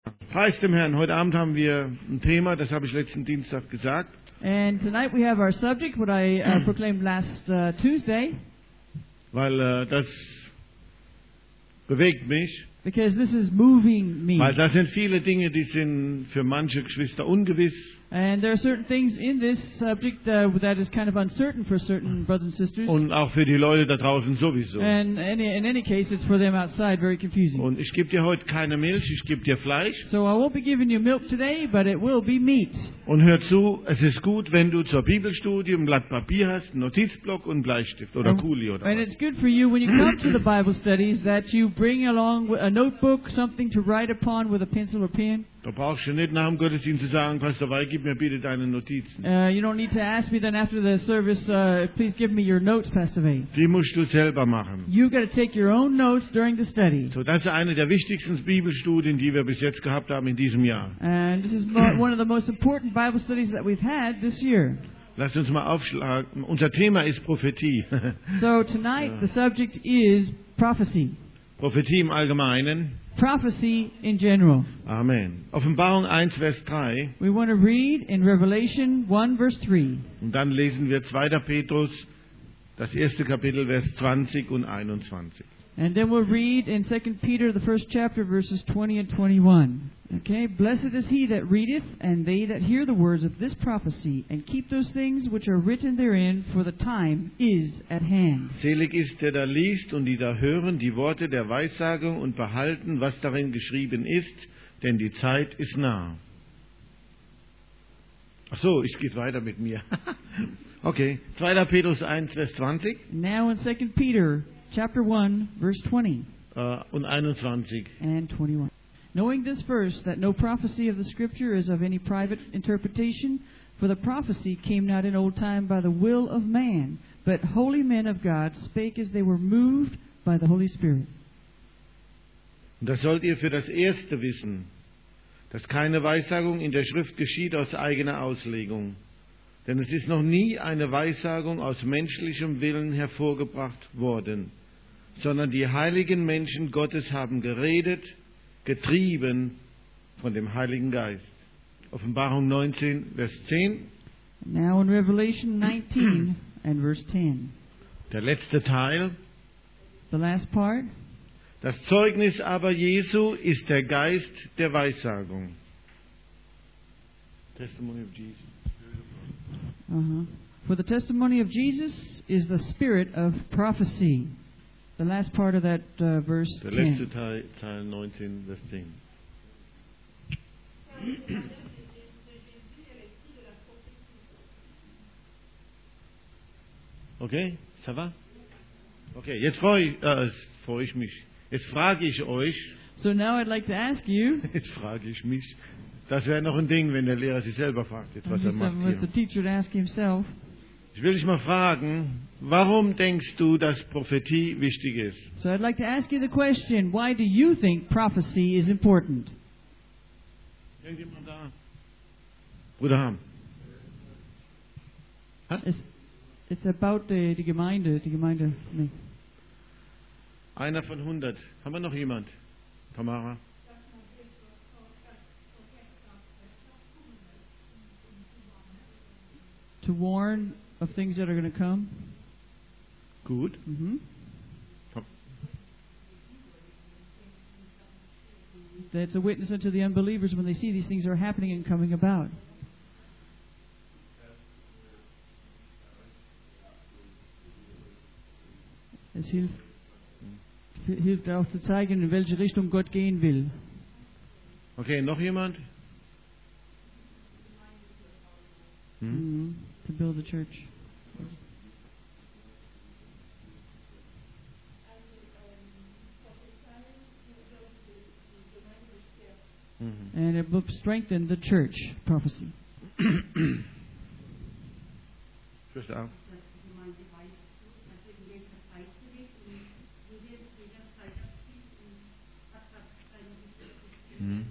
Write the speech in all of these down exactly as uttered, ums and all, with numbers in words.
Preis dem Herrn. Heute Abend haben wir ein Thema, das habe ich letzten Dienstag gesagt. And tonight we have our subject, what I uh, proclaimed last uh, Tuesday. Weil äh, das bewegt mich. Because this is moving me. Weil da sind viele Dinge, die sind für manche Geschwister ungewiss. And there are certain things in this subject uh, that is kind of uncertain for certain brothers and sisters. Und auch für die Leute da draußen sowieso. And any, in any case, it's for them outside very confusing. Und ich gebe dir heute keine Milch, ich gebe dir Fleisch. So I won't be giving you milk today, but it will be meat. Und hör zu, es ist gut, wenn du zur Bibelstudie ein Blatt Papier hast, einen Notizblock und einen Bleistift oder Kuli oder And was. it's good for you when you come to the Bible studies that you bring along a notebook, something to write upon with a pencil or pen. Da brauchst du nicht nach dem Gottesdienst zu sagen, Pastor Weil, gib mir bitte deine Notizen. Uh, you don't need to ask me then after the service, uh, please give me your notes, Pastor Weil. Die musst du selber machen. You've got to take your own notes during the study. So, das ist eine der wichtigsten Bibelstudien, die wir bis jetzt gehabt haben in diesem Jahr. And this is mo- one of the most important Bible studies that we've had this year. Lasst uns mal aufschlagen. Unser Thema ist Prophetie. So tonight the subject is prophecy. Prophetie im Allgemeinen. Prophecy in general. Amen. Offenbarung eins, Vers drei. We want to read in Revelation one, verse three. Und dann lesen wir zweiter Petrus, das erste Kapitel, Vers zwanzig und einundzwanzig. And then we'll read in Second Peter, the first chapter, verses twenty and twenty-one. Okay, blessed is he that readeth, and they that hear the words of this prophecy, and keep those things which are written therein, for the time is at hand. Selig ist, der da liest und die da hören die Worte der Weissagung und behalten, was darin geschrieben ist, denn die Zeit ist nah. Ach so, es geht weiter mit mir. Okay, zweiter Petrus eins, Vers zwanzig. Now in Second Peter, chapter one, verse twenty Uh, und einundzwanzig. and twenty-one. Knowing this first, that no prophecy of the Scripture is of any private interpretation, for the prophecy came not in old time by the will of man, but holy men of God spake as they were moved by the Holy Spirit. Und das sollt ihr für das Erste wissen, dass keine Weissagung in der Schrift geschieht aus eigener Auslegung. Denn es ist noch nie eine Weissagung aus menschlichem Willen hervorgebracht worden, sondern die heiligen Menschen Gottes haben geredet, getrieben von dem Heiligen Geist. Offenbarung neunzehn, Vers zehn. Now in Revelation nineteen and verse ten. Der letzte Teil. The last part. Das Zeugnis aber Jesu ist der Geist der Weissagung. Testimony of Jesus. Uh-huh. For the testimony of Jesus is the spirit of prophecy. The last part of that uh, verse Der ten. letzte Teil, Teil neunzehn, Vers zehn. Okay, ça va? Okay, jetzt freue ich, äh, freue ich mich. Jetzt frage ich euch, So now I'd like to ask you, jetzt frage ich mich, das wäre noch ein Ding, wenn der Lehrer sich selber fragt, jetzt, was er just macht something with the hier. teacher to ask himself. Ich will dich mal fragen, warum denkst du, dass Prophetie wichtig ist? So I'd like to ask you the question, why do you think prophecy is important? Irgendjemand da? Bruder Ham. It's, it's about the, die Gemeinde, die Gemeinde. Nee. Einer von hundert. Haben wir noch jemand? Tamara? To warn of things that are going to come. Gut. Mm-hmm. That's a witness unto the unbelievers when they see these things are happening and coming about. Es hilft, hilft auch zu zeigen, in welche Richtung Gott gehen will. Okay, noch jemand? Hm? Mm-hmm. To build a church. Mhm. And it will strengthen the church prophecy. Schluss auf. Mhm.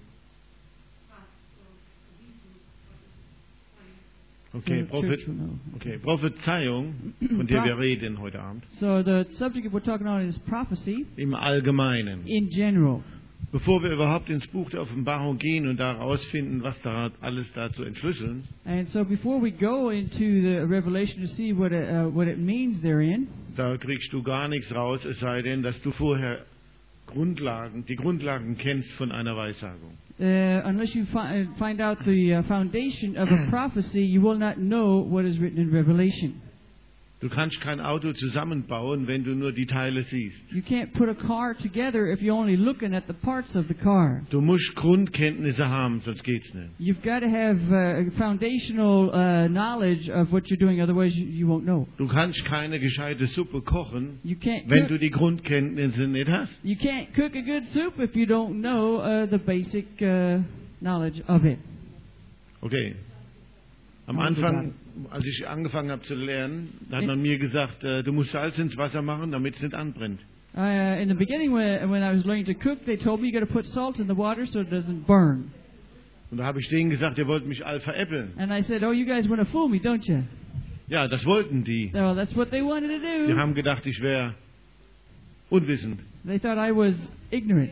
Okay, So the Prophet, church will know. okay, Prophezeiung, von der wir reden heute Abend, So the subject we're talking about is prophecy im Allgemeinen. in general. Bevor wir überhaupt ins Buch der Offenbarung gehen und da rausfinden, was da alles da zu entschlüsseln, And so before we go into the Revelation to see what it, uh, what it means therein, da kriegst du gar nichts raus, es sei denn, dass du vorher Grundlagen, die Grundlagen kennst von einer Weissagung. uh, unless you fi- uh, find out the uh, foundation of a prophecy, you will not know what is written in Revelation. Du kannst kein Auto zusammenbauen, wenn du nur die Teile siehst. You can't put a car together if you're only looking at the parts of the car. Du musst Grundkenntnisse haben, sonst geht's nicht. You've got to have uh, foundational uh, knowledge of what you're doing, otherwise you, you won't know. Du kannst keine gescheite Suppe kochen, You can't wenn cook, du die Grundkenntnisse nicht hast. you can't cook a good soup if you don't know uh, the basic uh, knowledge of it. Okay. Am Also Anfang, als ich angefangen habe zu lernen, da hat man mir gesagt, äh, du musst Salz ins Wasser machen, damit es nicht anbrennt. Uh, in the beginning, when, when I was learning to cook, they told me you got to put salt in the water so it doesn't burn. Und da habe ich denen gesagt, ihr wollt mich all veräppeln. And I said, "Oh, you guys want to fool me, don't you?" Ja, das wollten die. So that's what they wanted to Die do. haben gedacht, ich wäre unwissend. They thought I was ignorant.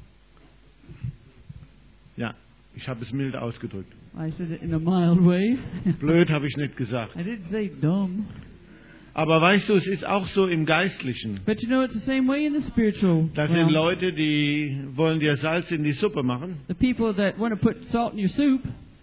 Ja, ich habe es mild ausgedrückt. I said it in a mild way. Blöd habe ich nicht gesagt. I didn't say dumb. Aber weißt du, es ist auch so im Geistlichen. But you know, it's the same way in the spiritual Da sind realm. Leute, die wollen dir Salz in die Suppe machen, The people that want to put salt in your soup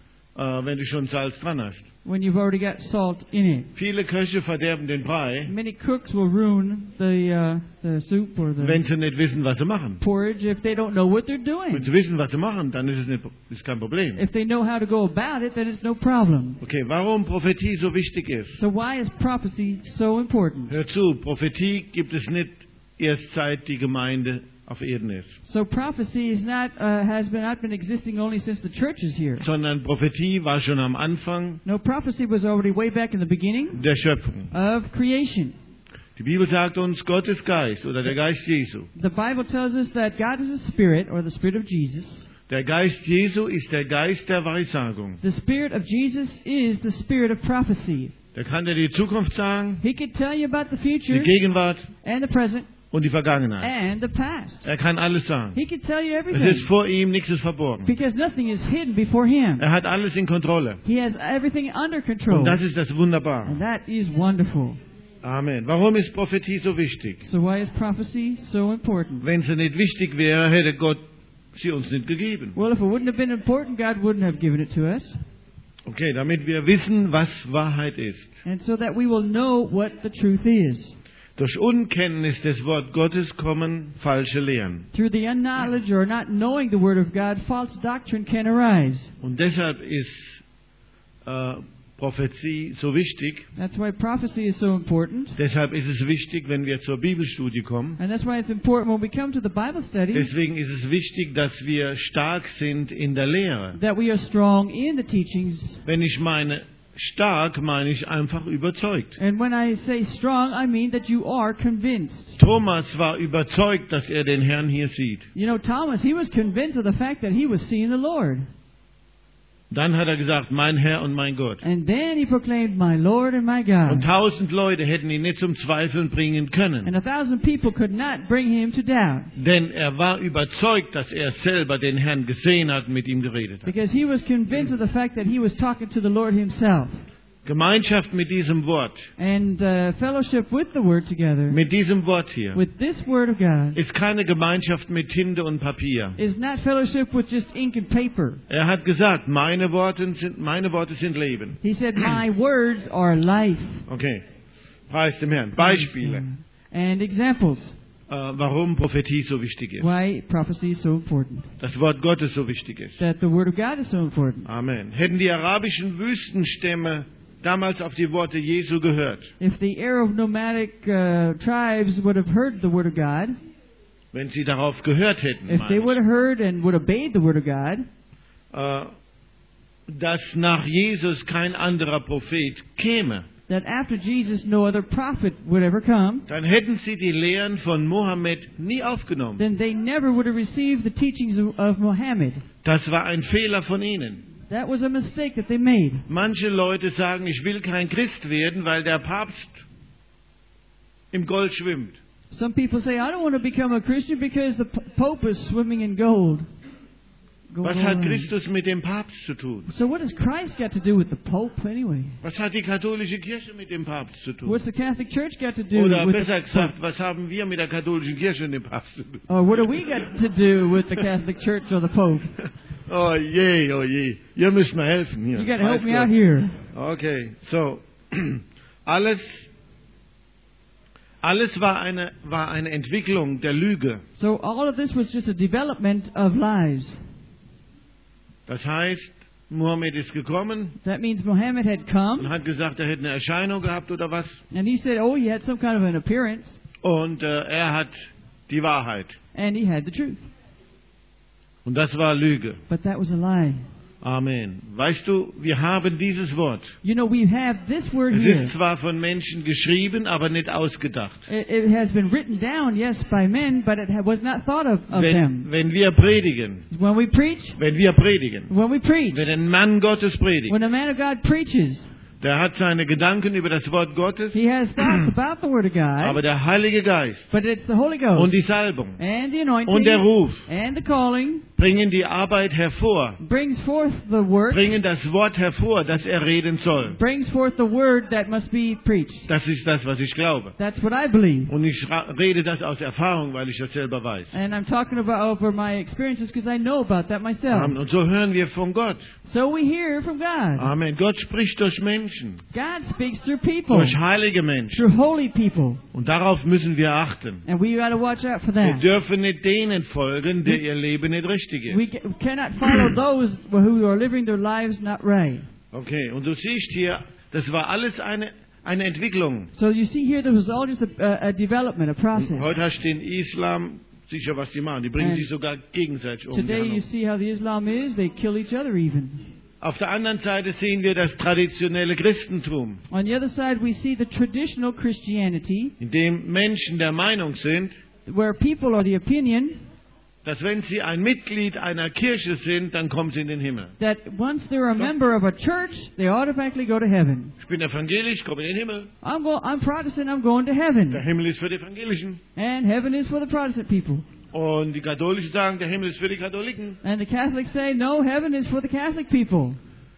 äh, wenn du schon Salz dran hast. when you've already got salt in it. Viele Köche verderben den Brei, Many cooks will ruin the uh, the soup or the wenn sie nicht wissen, was sie machen. porridge if they don't know what they're Wenn doing. sie wissen, was sie machen, dann ist es nicht, ist kein Problem. If they know how to go about it, then it's no problem. Okay, warum Prophetie so wichtig ist? So why is prophecy so important? Hör zu, Prophetie gibt es nicht erst seit die Gemeinde auf Erden ist, So prophecy is not uh, has been not been existing only since the church is here. sondern Prophetie war schon am Anfang No, prophecy was already way back in the beginning der Schöpfung. of creation. Die Bibel sagt uns, Gottes Geist oder der Geist Jesu. The Bible tells us that God is a spirit, or the spirit of Jesus. Der Geist Jesu ist der Geist der Weissagung. The spirit of Jesus is the spirit of prophecy. Der kann dir die Zukunft sagen, He can tell you about the die future Gegenwart and the present und die Vergangenheit. and the past. Er kann alles sagen. He can tell you Es ist everything vor ihm, nichts ist verborgen. because nothing is hidden before Him. Er hat alles in Kontrolle. He has everything under Und control. das ist das Wunderbare. And that is wonderful. Amen. Warum ist Prophetie so wichtig? So why is prophecy so important? Wenn sie nicht wichtig wäre, hätte Gott sie uns nicht gegeben. Well, if it wouldn't have been important, God wouldn't have given it to us. Okay, damit wir wissen, was Wahrheit ist. And so that we will know what the truth is. Durch Unkenntnis des Wort Gottes kommen falsche Lehren. Through the unknowledge or not knowing the Word of God, false doctrine can arise. Und deshalb ist äh, Prophetie so wichtig. That's why prophecy is so important. Deshalb ist es wichtig, wenn wir zur Bibelstudie kommen. And that's why it's important when we come to the Bible study Deswegen ist es wichtig, dass wir stark sind in der Lehre. that we are strong in the teachings. Wenn ich meine stark, meine ich einfach überzeugt. And when I say strong, I mean that you are convinced. Thomas war überzeugt, dass er den Herrn hier sieht. You know, Thomas, he was convinced of the fact that he was seeing the Lord. Dann hat er gesagt, mein Herr und mein Gott. And then he proclaimed, "My Lord and my Und God." tausend Leute hätten ihn nicht zum Zweifeln bringen And können. a thousand people could not bring him to doubt. Denn er war überzeugt, dass er selber den Herrn gesehen hat und mit ihm geredet hat. Because he was convinced of the fact that he was talking to the Lord himself. Gemeinschaft mit diesem Wort, And uh, fellowship with the Word together, mit diesem Wort hier, with this Word of God, ist keine Gemeinschaft mit Tinte und Papier. is not fellowship with just ink and paper. Er hat gesagt, meine Worte sind, meine Worte sind Leben. He said, "My words are life." Okay, preis dem Herrn. Beispiele, And examples äh, warum Prophetie so wichtig ist. why prophecy is so important. Das Wort Gottes so wichtig ist. That the Word of God is so important. Amen. Hätten die arabischen Wüstenstämme damals auf die Worte Jesu gehört, If the Arab nomadic uh, tribes would have heard the Word of God, wenn sie darauf gehört hätten, if they meine would have heard and would have obeyed the Word of God, ich, äh, dass nach Jesus kein anderer Prophet käme, that after Jesus no other prophet would ever come, dann hätten sie die Lehren von Mohammed nie aufgenommen. then they never would have received the teachings of, of Muhammad. Das war ein Fehler von ihnen. That was a mistake that they made. Manche Leute sagen, ich will kein Christ werden, weil der Papst im Gold schwimmt. Some people say, I don't want to become a Christian because the p- Pope is swimming in gold. Gold Was all hat around. Christus mit dem Papst zu tun? So what does Christ got to do with the Pope anyway? Was hat die katholische Kirche mit dem Papst zu tun? What's the Catholic Church got to do Oder with besser the gesagt, Pope? was haben wir mit der katholischen Kirche und dem Papst zu tun? Or what do we got to do with the Catholic Church or the Pope? Oh je, oh je. Ihr müsst mir helfen hier. You got to help Weiß me Gott. out here. Okay, so. Alles, alles war eine, war eine Entwicklung der Lüge. So all of this was just a development of lies. Das heißt, Mohammed ist gekommen That means Muhammad had und come, hat gesagt, er hätte eine Erscheinung gehabt oder was. and he said, oh, he had some kind of an appearance, Und äh, er hat die Wahrheit. and he had the truth. Und das war Lüge. But that was a lie. Amen. Weißt du, wir haben dieses Wort. You know, we have this word Es here. ist zwar von Menschen geschrieben, aber nicht ausgedacht. It, it has been written down, yes, by men, but it ha- was not thought of, of Wenn, them. wenn wir predigen, When we preach, wenn wir predigen, when we preach, wenn ein Mann Gottes predigt, when a man of God preaches, der hat seine Gedanken über das Wort Gottes, he has thoughts about the Word of aber God, der Heilige Geist but it's the Holy Ghost und die Salbung and the und der anointing Ruf and the calling bringen die Arbeit hervor, brings forth the work, bringen das Wort hervor, das er reden soll. brings forth the word that must be preached. Das ist das, was ich glaube. That's what I believe. Und ich ra- rede das aus Erfahrung, weil ich das selber weiß. And I'm talking about over my experiences because I know about that myself. Amen. Und so hören wir von Gott. So we hear from God. Amen. Gott spricht durch Menschen, God speaks through people, durch heilige Menschen. through holy people. Und darauf müssen wir achten. And we got to watch out for Wir that. dürfen nicht denen folgen, der ihr Leben nicht richtig We ist. ca- cannot follow those who are living their lives not right. Okay, und du siehst hier, das war alles eine, eine Entwicklung. So you see here, there was all just a, a, a development, a process. Heute hast du den Islam, sicher was die machen. Die bringen And sich sogar gegenseitig um. Today you Die see how the Islam is, they kill each other even. Auf der anderen Seite sehen wir das traditionelle Christentum, On the other side, we see the traditional Christianity, in dem Menschen der Meinung sind, where people are the opinion dass wenn sie ein Mitglied einer Kirche sind, dann kommen sie in den Himmel. that once they're a member of a church, they automatically go to heaven. Ich bin evangelisch, komme in den Himmel. I'm, go- I'm Protestant, I'm going to Der heaven. Himmel ist für die Evangelischen. And heaven is for the Protestant people. Und die Katholischen sagen, der Himmel ist für die Katholiken. And the Catholics say, no, heaven is for the Catholic people.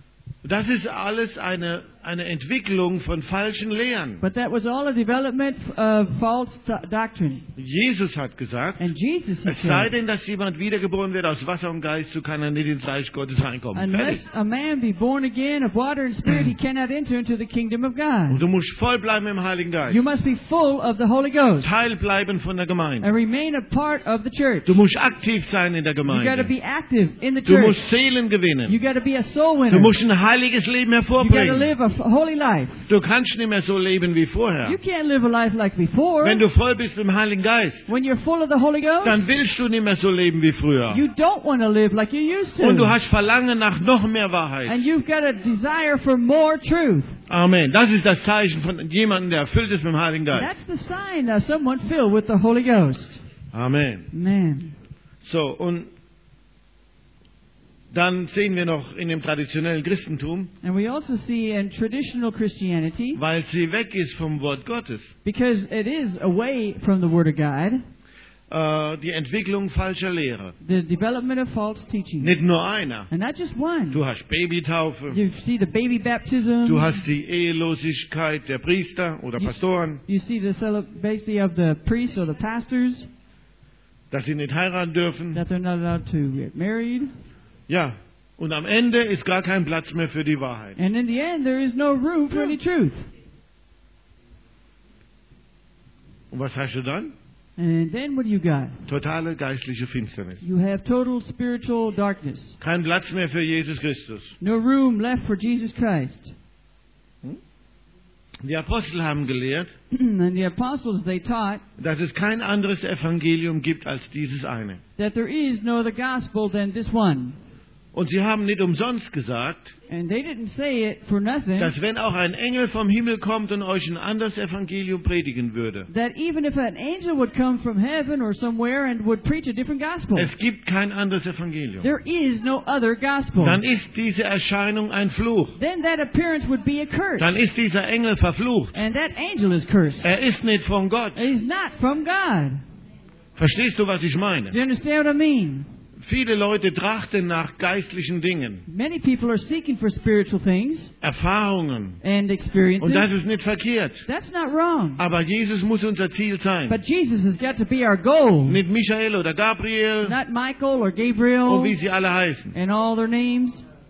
Das ist alles eine, eine Entwicklung von falschen Lehren. But that was all a development of false do- doctrine. Jesus hat gesagt, And Jesus, he es sei said, denn, dass jemand wiedergeboren wird aus Wasser und Geist, so kann er nicht ins Reich Gottes reinkommen. unless Fertig. a man be born again of water and spirit, he cannot enter into the kingdom of Und God. du musst voll bleiben im Heiligen Geist. You must be full of the Holy Ghost Teil bleiben von der Gemeinde. and remain a part of the church. Du musst aktiv sein in der You got to Gemeinde. be active in the Du church. musst Seelen You gewinnen. got to be a soul Du winner. musst ein heiliges Leben You got to hervorbringen. live a f- holy life. Du kannst nicht mehr so leben wie vorher. You can't live a life like before. Wenn du voll bist im Heiligen Geist, When you're full of the Holy Ghost, dann willst du nicht mehr so leben wie früher. you don't want to live like you used to. Und du hast Verlangen nach noch mehr And Wahrheit. you've got a desire for more truth. Amen. Das ist das Zeichen von jemandem, der erfüllt ist mit dem Heiligen Geist. That's the sign of someone filled with the Holy Ghost. Amen. Man. So, und dann sehen wir noch in dem traditionellen Christentum, And we also see in traditional Christianity, weil sie weg ist vom Wort Gottes, because it is away from the Word of God, äh, die Entwicklung falscher Lehre. the development of false teaching. Nicht nur einer. And not just one. Du hast Babytaufe, You see the baby baptism. du hast die Ehelosigkeit der Priester oder You- Pastoren, You see the celibacy of the priests or the pastors, dass sie nicht heiraten dürfen. that they're not allowed to get married. Ja, und am Ende ist gar kein Platz mehr für die Wahrheit. And in the end, there is no room for any truth. Und was hast du dann? And then what do you got? Totale geistliche Finsternis. You have total spiritual darkness. Kein Platz mehr für Jesus Christus. No room left for Jesus Christ. Die Apostel haben gelehrt, And the apostles, they taught dass es kein anderes Evangelium gibt als dieses eine. that there is no other gospel than this one. Und sie haben nicht umsonst gesagt, And they didn't say it for nothing. dass wenn auch ein Engel vom Himmel kommt und euch ein anderes Evangelium predigen würde, That even if an angel would come from heaven or somewhere and would preach a different gospel, es gibt kein anderes Evangelium. there is no other gospel. Dann ist diese Erscheinung ein Fluch. Then that appearance would be a curse. Dann ist dieser Engel verflucht. And that angel is cursed. Er ist nicht von Gott. He's not from God. Verstehst du, was ich meine? Do you understand what I mean? Viele Leute trachten nach geistlichen Dingen, Many people are seeking for spiritual things Erfahrungen. and experiences. Und das ist nicht verkehrt. That's not wrong. Aber Jesus muss unser Ziel sein. But Jesus has got to be our goal. Nicht Michael oder Gabriel Not Michael or und Gabriel wie sie alle heißen. and all their names.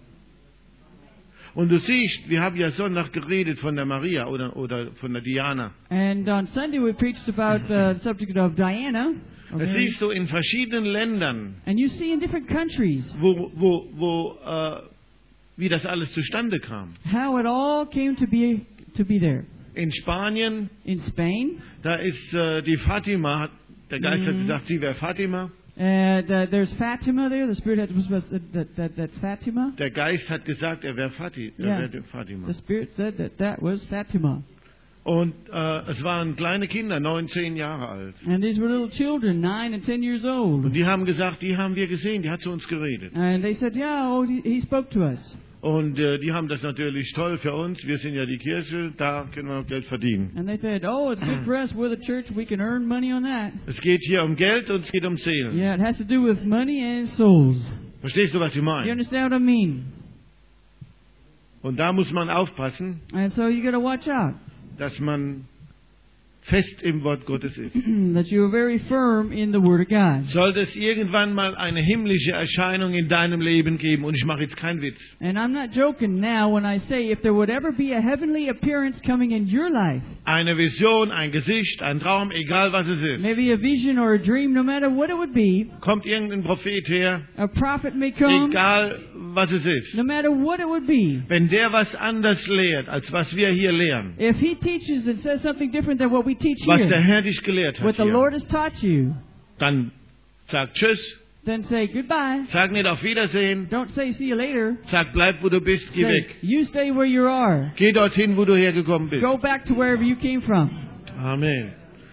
Und du siehst, wir haben ja Sonntag geredet von der Maria oder, oder von der Diana. And on Sunday we preached about uh, the subject of Diana. Das Okay. siehst du in verschiedenen Ländern, And you see in different countries wo, wo, wo, äh, wie das alles zustande kam. how it all came to be to be there. In Spanien, In Spain, da ist äh, die Fatima, hat- der Geist hat Mhm. gesagt, sie wäre Fatima. uh, the, there's Fatima there. The Spirit had, was, was that, that that's Fatima. Der Geist hat gesagt, er wäre Fati, er Ja. wäre Fatima. The Spirit said that that was Fatima. Und äh, es waren kleine Kinder, neun, zehn Jahre alt. And these were little children, nine and ten years Und old. die haben gesagt, die haben wir gesehen, die hat zu uns geredet. And they said, yeah, oh, he, he spoke to us. Und äh, die haben das natürlich toll für uns. Wir sind ja die Kirche, da können wir noch Geld verdienen. And they said, oh, it's good for us. We're the church. We can earn money on that. Es geht hier um Geld und es geht um Seelen. Yeah, it has to do with money and souls. Verstehst du, was ich You meine? understand what I mean? Und da muss man aufpassen, And so you got to watch out dass man fest im Wort Gottes ist. that you are very firm in the Word of God. Sollte es irgendwann mal eine himmlische Erscheinung in deinem Leben geben, und ich mache jetzt keinen Witz, And I'm not joking now when I say if there would ever be a heavenly appearance coming in your life, eine Vision, ein Gesicht, ein Traum, egal was es ist, maybe a vision or a dream, no matter what it would be, kommt irgendein Prophet her, a prophet may come, egal was es ist. no matter what it would be. Wenn der was anders lehrt, als was wir hier lehren, If he teaches and says something different than what we teach was der here, Herr dich gelehrt hat what the hier, Lord has taught you, dann sag Tschüss, then say goodbye. sag nicht auf Wiedersehen, Don't say see you later. sag bleib wo du bist, geh Say, weg. you stay where you are. Geh dorthin, wo du hergekommen bist. Go back to wherever you came from. Amen.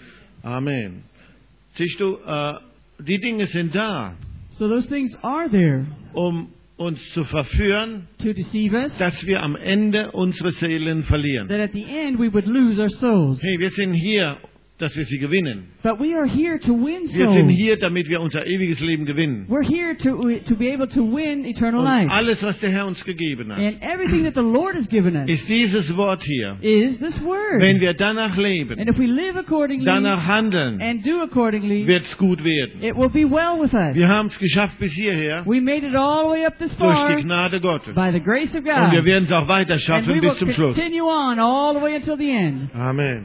Amen. Siehst du, äh, die Dinge sind da, So those things are there um uns zu verführen, to deceive us, dass wir am Ende unsere Seelen verlieren. that at the end we would lose our souls. Hey, wir sind hier, dass wir sie gewinnen. But we are here to win Wir sind souls. hier, damit wir unser ewiges Leben gewinnen. We're here to to be able to win eternal Und life. alles, was der Herr uns gegeben hat, And everything that the Lord has given us ist dieses Wort hier. is this word. Wenn wir danach And leben, if we live accordingly danach handeln, and do accordingly, wird es gut werden. it will be well with us. Wir haben es geschafft bis hierher, We made it all the way up this durch far die Gnade Gottes. by the grace of Und wir God. werden es auch weiter And schaffen we bis will zum Schluss. continue on all the way until the end. Amen.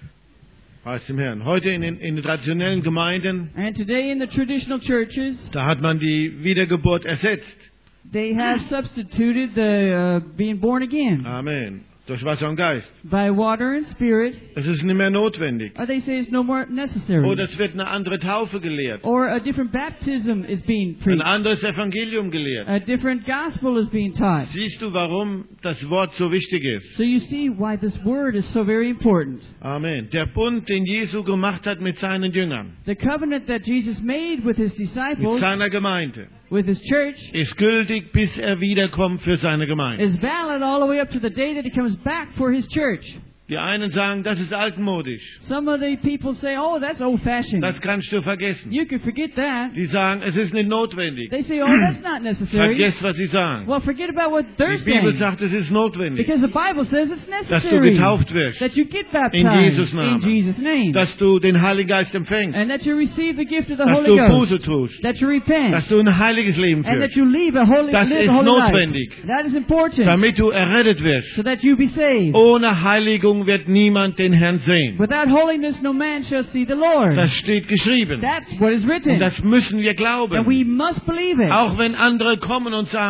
Preis dem Herrn. Heute in den, in den traditionellen Gemeinden, And today in the traditional churches, da hat man die Wiedergeburt ersetzt. they have substituted the uh, being born again Amen. Durch Wasser und Geist. by water and spirit. Es ist nicht mehr notwendig. Or they say it's no more necessary. Oder es wird eine andere Taufe gelehrt. Or a different baptism is being Ein preached. anderes Evangelium gelehrt. A different gospel is being taught. Siehst du, warum das Wort so wichtig ist? So you see why this word is so very important. Amen. Der Bund, den Jesu gemacht hat mit seinen Jüngern, The covenant that Jesus made with his mit disciples, seiner Gemeinde, with his church, ist gültig, bis er wiederkommt für seine Gemeinde. is valid all the way up to the day that he comes back for his church. Die einen sagen, das ist altmodisch. Some of the people say, oh, that's old-fashioned. Das kannst du vergessen. You can forget that. Die sagen, es ist nicht notwendig. They say, oh, that's not necessary. Vergiss, was sie sagen. Well, forget about what they're Die Bibel saying. sagt, es ist notwendig, Because the Bible says it's dass du necessary getauft wirst, that you get in baptized Jesus' Namen, in Jesus' name. dass du den Heiligen Geist empfängst, And that you receive the gift of the dass Holy du Ghost. Buße tust, That you repent. dass du ein heiliges Leben And that führst, you leave a holy, Das live ist a holy notwendig. life. That is important. damit du errettet wirst. So that you be saved. Ohne Heiligung wird niemand den Herrn sehen. Without holiness, no man shall see the Lord. Das steht geschrieben. That's what is Und written. das müssen wir And glauben. we must believe it. Auch wenn andere kommen und sagen,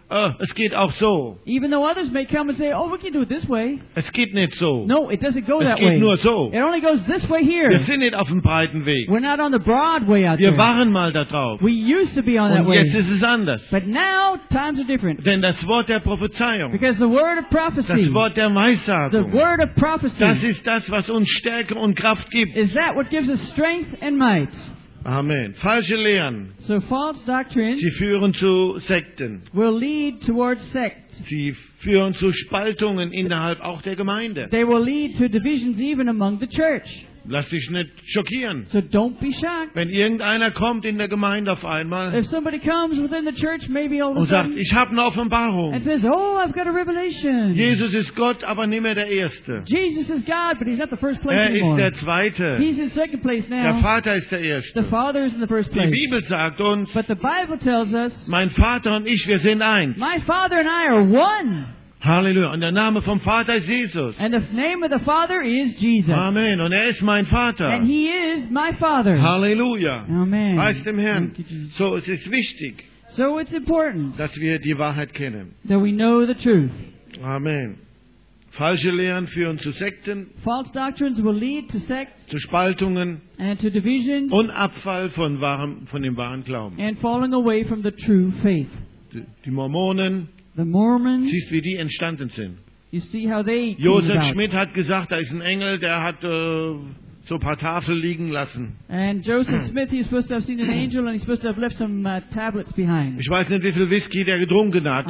äh, es geht auch so. Even though others may come and say, oh, we can do it this way. Es geht nicht so. No, it doesn't go Es that geht way. nur so. It only goes this way here. Wir sind nicht auf dem breiten Weg. We're not on the broad way out Wir there. waren mal da drauf. We used to be on that Und jetzt way. ist es anders. But now, times are different. Denn das Wort der Prophezeiung, Because the word of prophecy, das Wort der the Weissagung, word of das prophecy, ist das, was uns Stärke und Kraft gibt. is that what gives us strength and might. Amen. Falsche Lehren, So false doctrines sie führen zu Sekten. will lead towards sects. Sie führen zu Spaltungen innerhalb auch der Gemeinde. They will lead to divisions even among the church. Lass dich nicht schockieren. So don't be shocked. Wenn irgendeiner kommt in der Gemeinde auf einmal If somebody comes within the church, maybe all of a und sagt, sudden, ich habe eine Offenbarung. and says, oh, I've got a revelation. Jesus ist Gott, aber nicht mehr der Erste. Jesus is God, but He's not the first place Er ist anymore. der Zweite. He's in second place Der now. Vater ist der The Erste. Father is in the first Die place. Bibel sagt uns, But the Bible tells us, mein Vater und ich, wir sind eins. my Father and I are one. Halleluja. Und der Name vom Vater ist Jesus. And the name of the Father is Jesus. Amen. Und er ist mein Vater. And He is my Father. Halleluja. Amen. Preis dem Herrn. Thank you, Jesus. So, es ist wichtig, So it's important dass wir die Wahrheit kennen. that we know the truth. Amen. Falsche Lehren führen zu Sekten, False doctrines will lead to sects zu Spaltungen and to divisions und Abfall von, wahrem, von dem wahren Glauben. and falling away from the true faith. Die, die Mormonen, The Mormons, siehst wie die entstanden sind. you see how they came Josef about. Schmidt hat gesagt, da ist ein Engel, der hat äh, so ein paar Tafeln liegen lassen. And Joseph Smith, he's supposed to have seen an angel and he's supposed to have left some uh, tablets behind. Ich weiß nicht, wie viel Whisky der getrunken hat.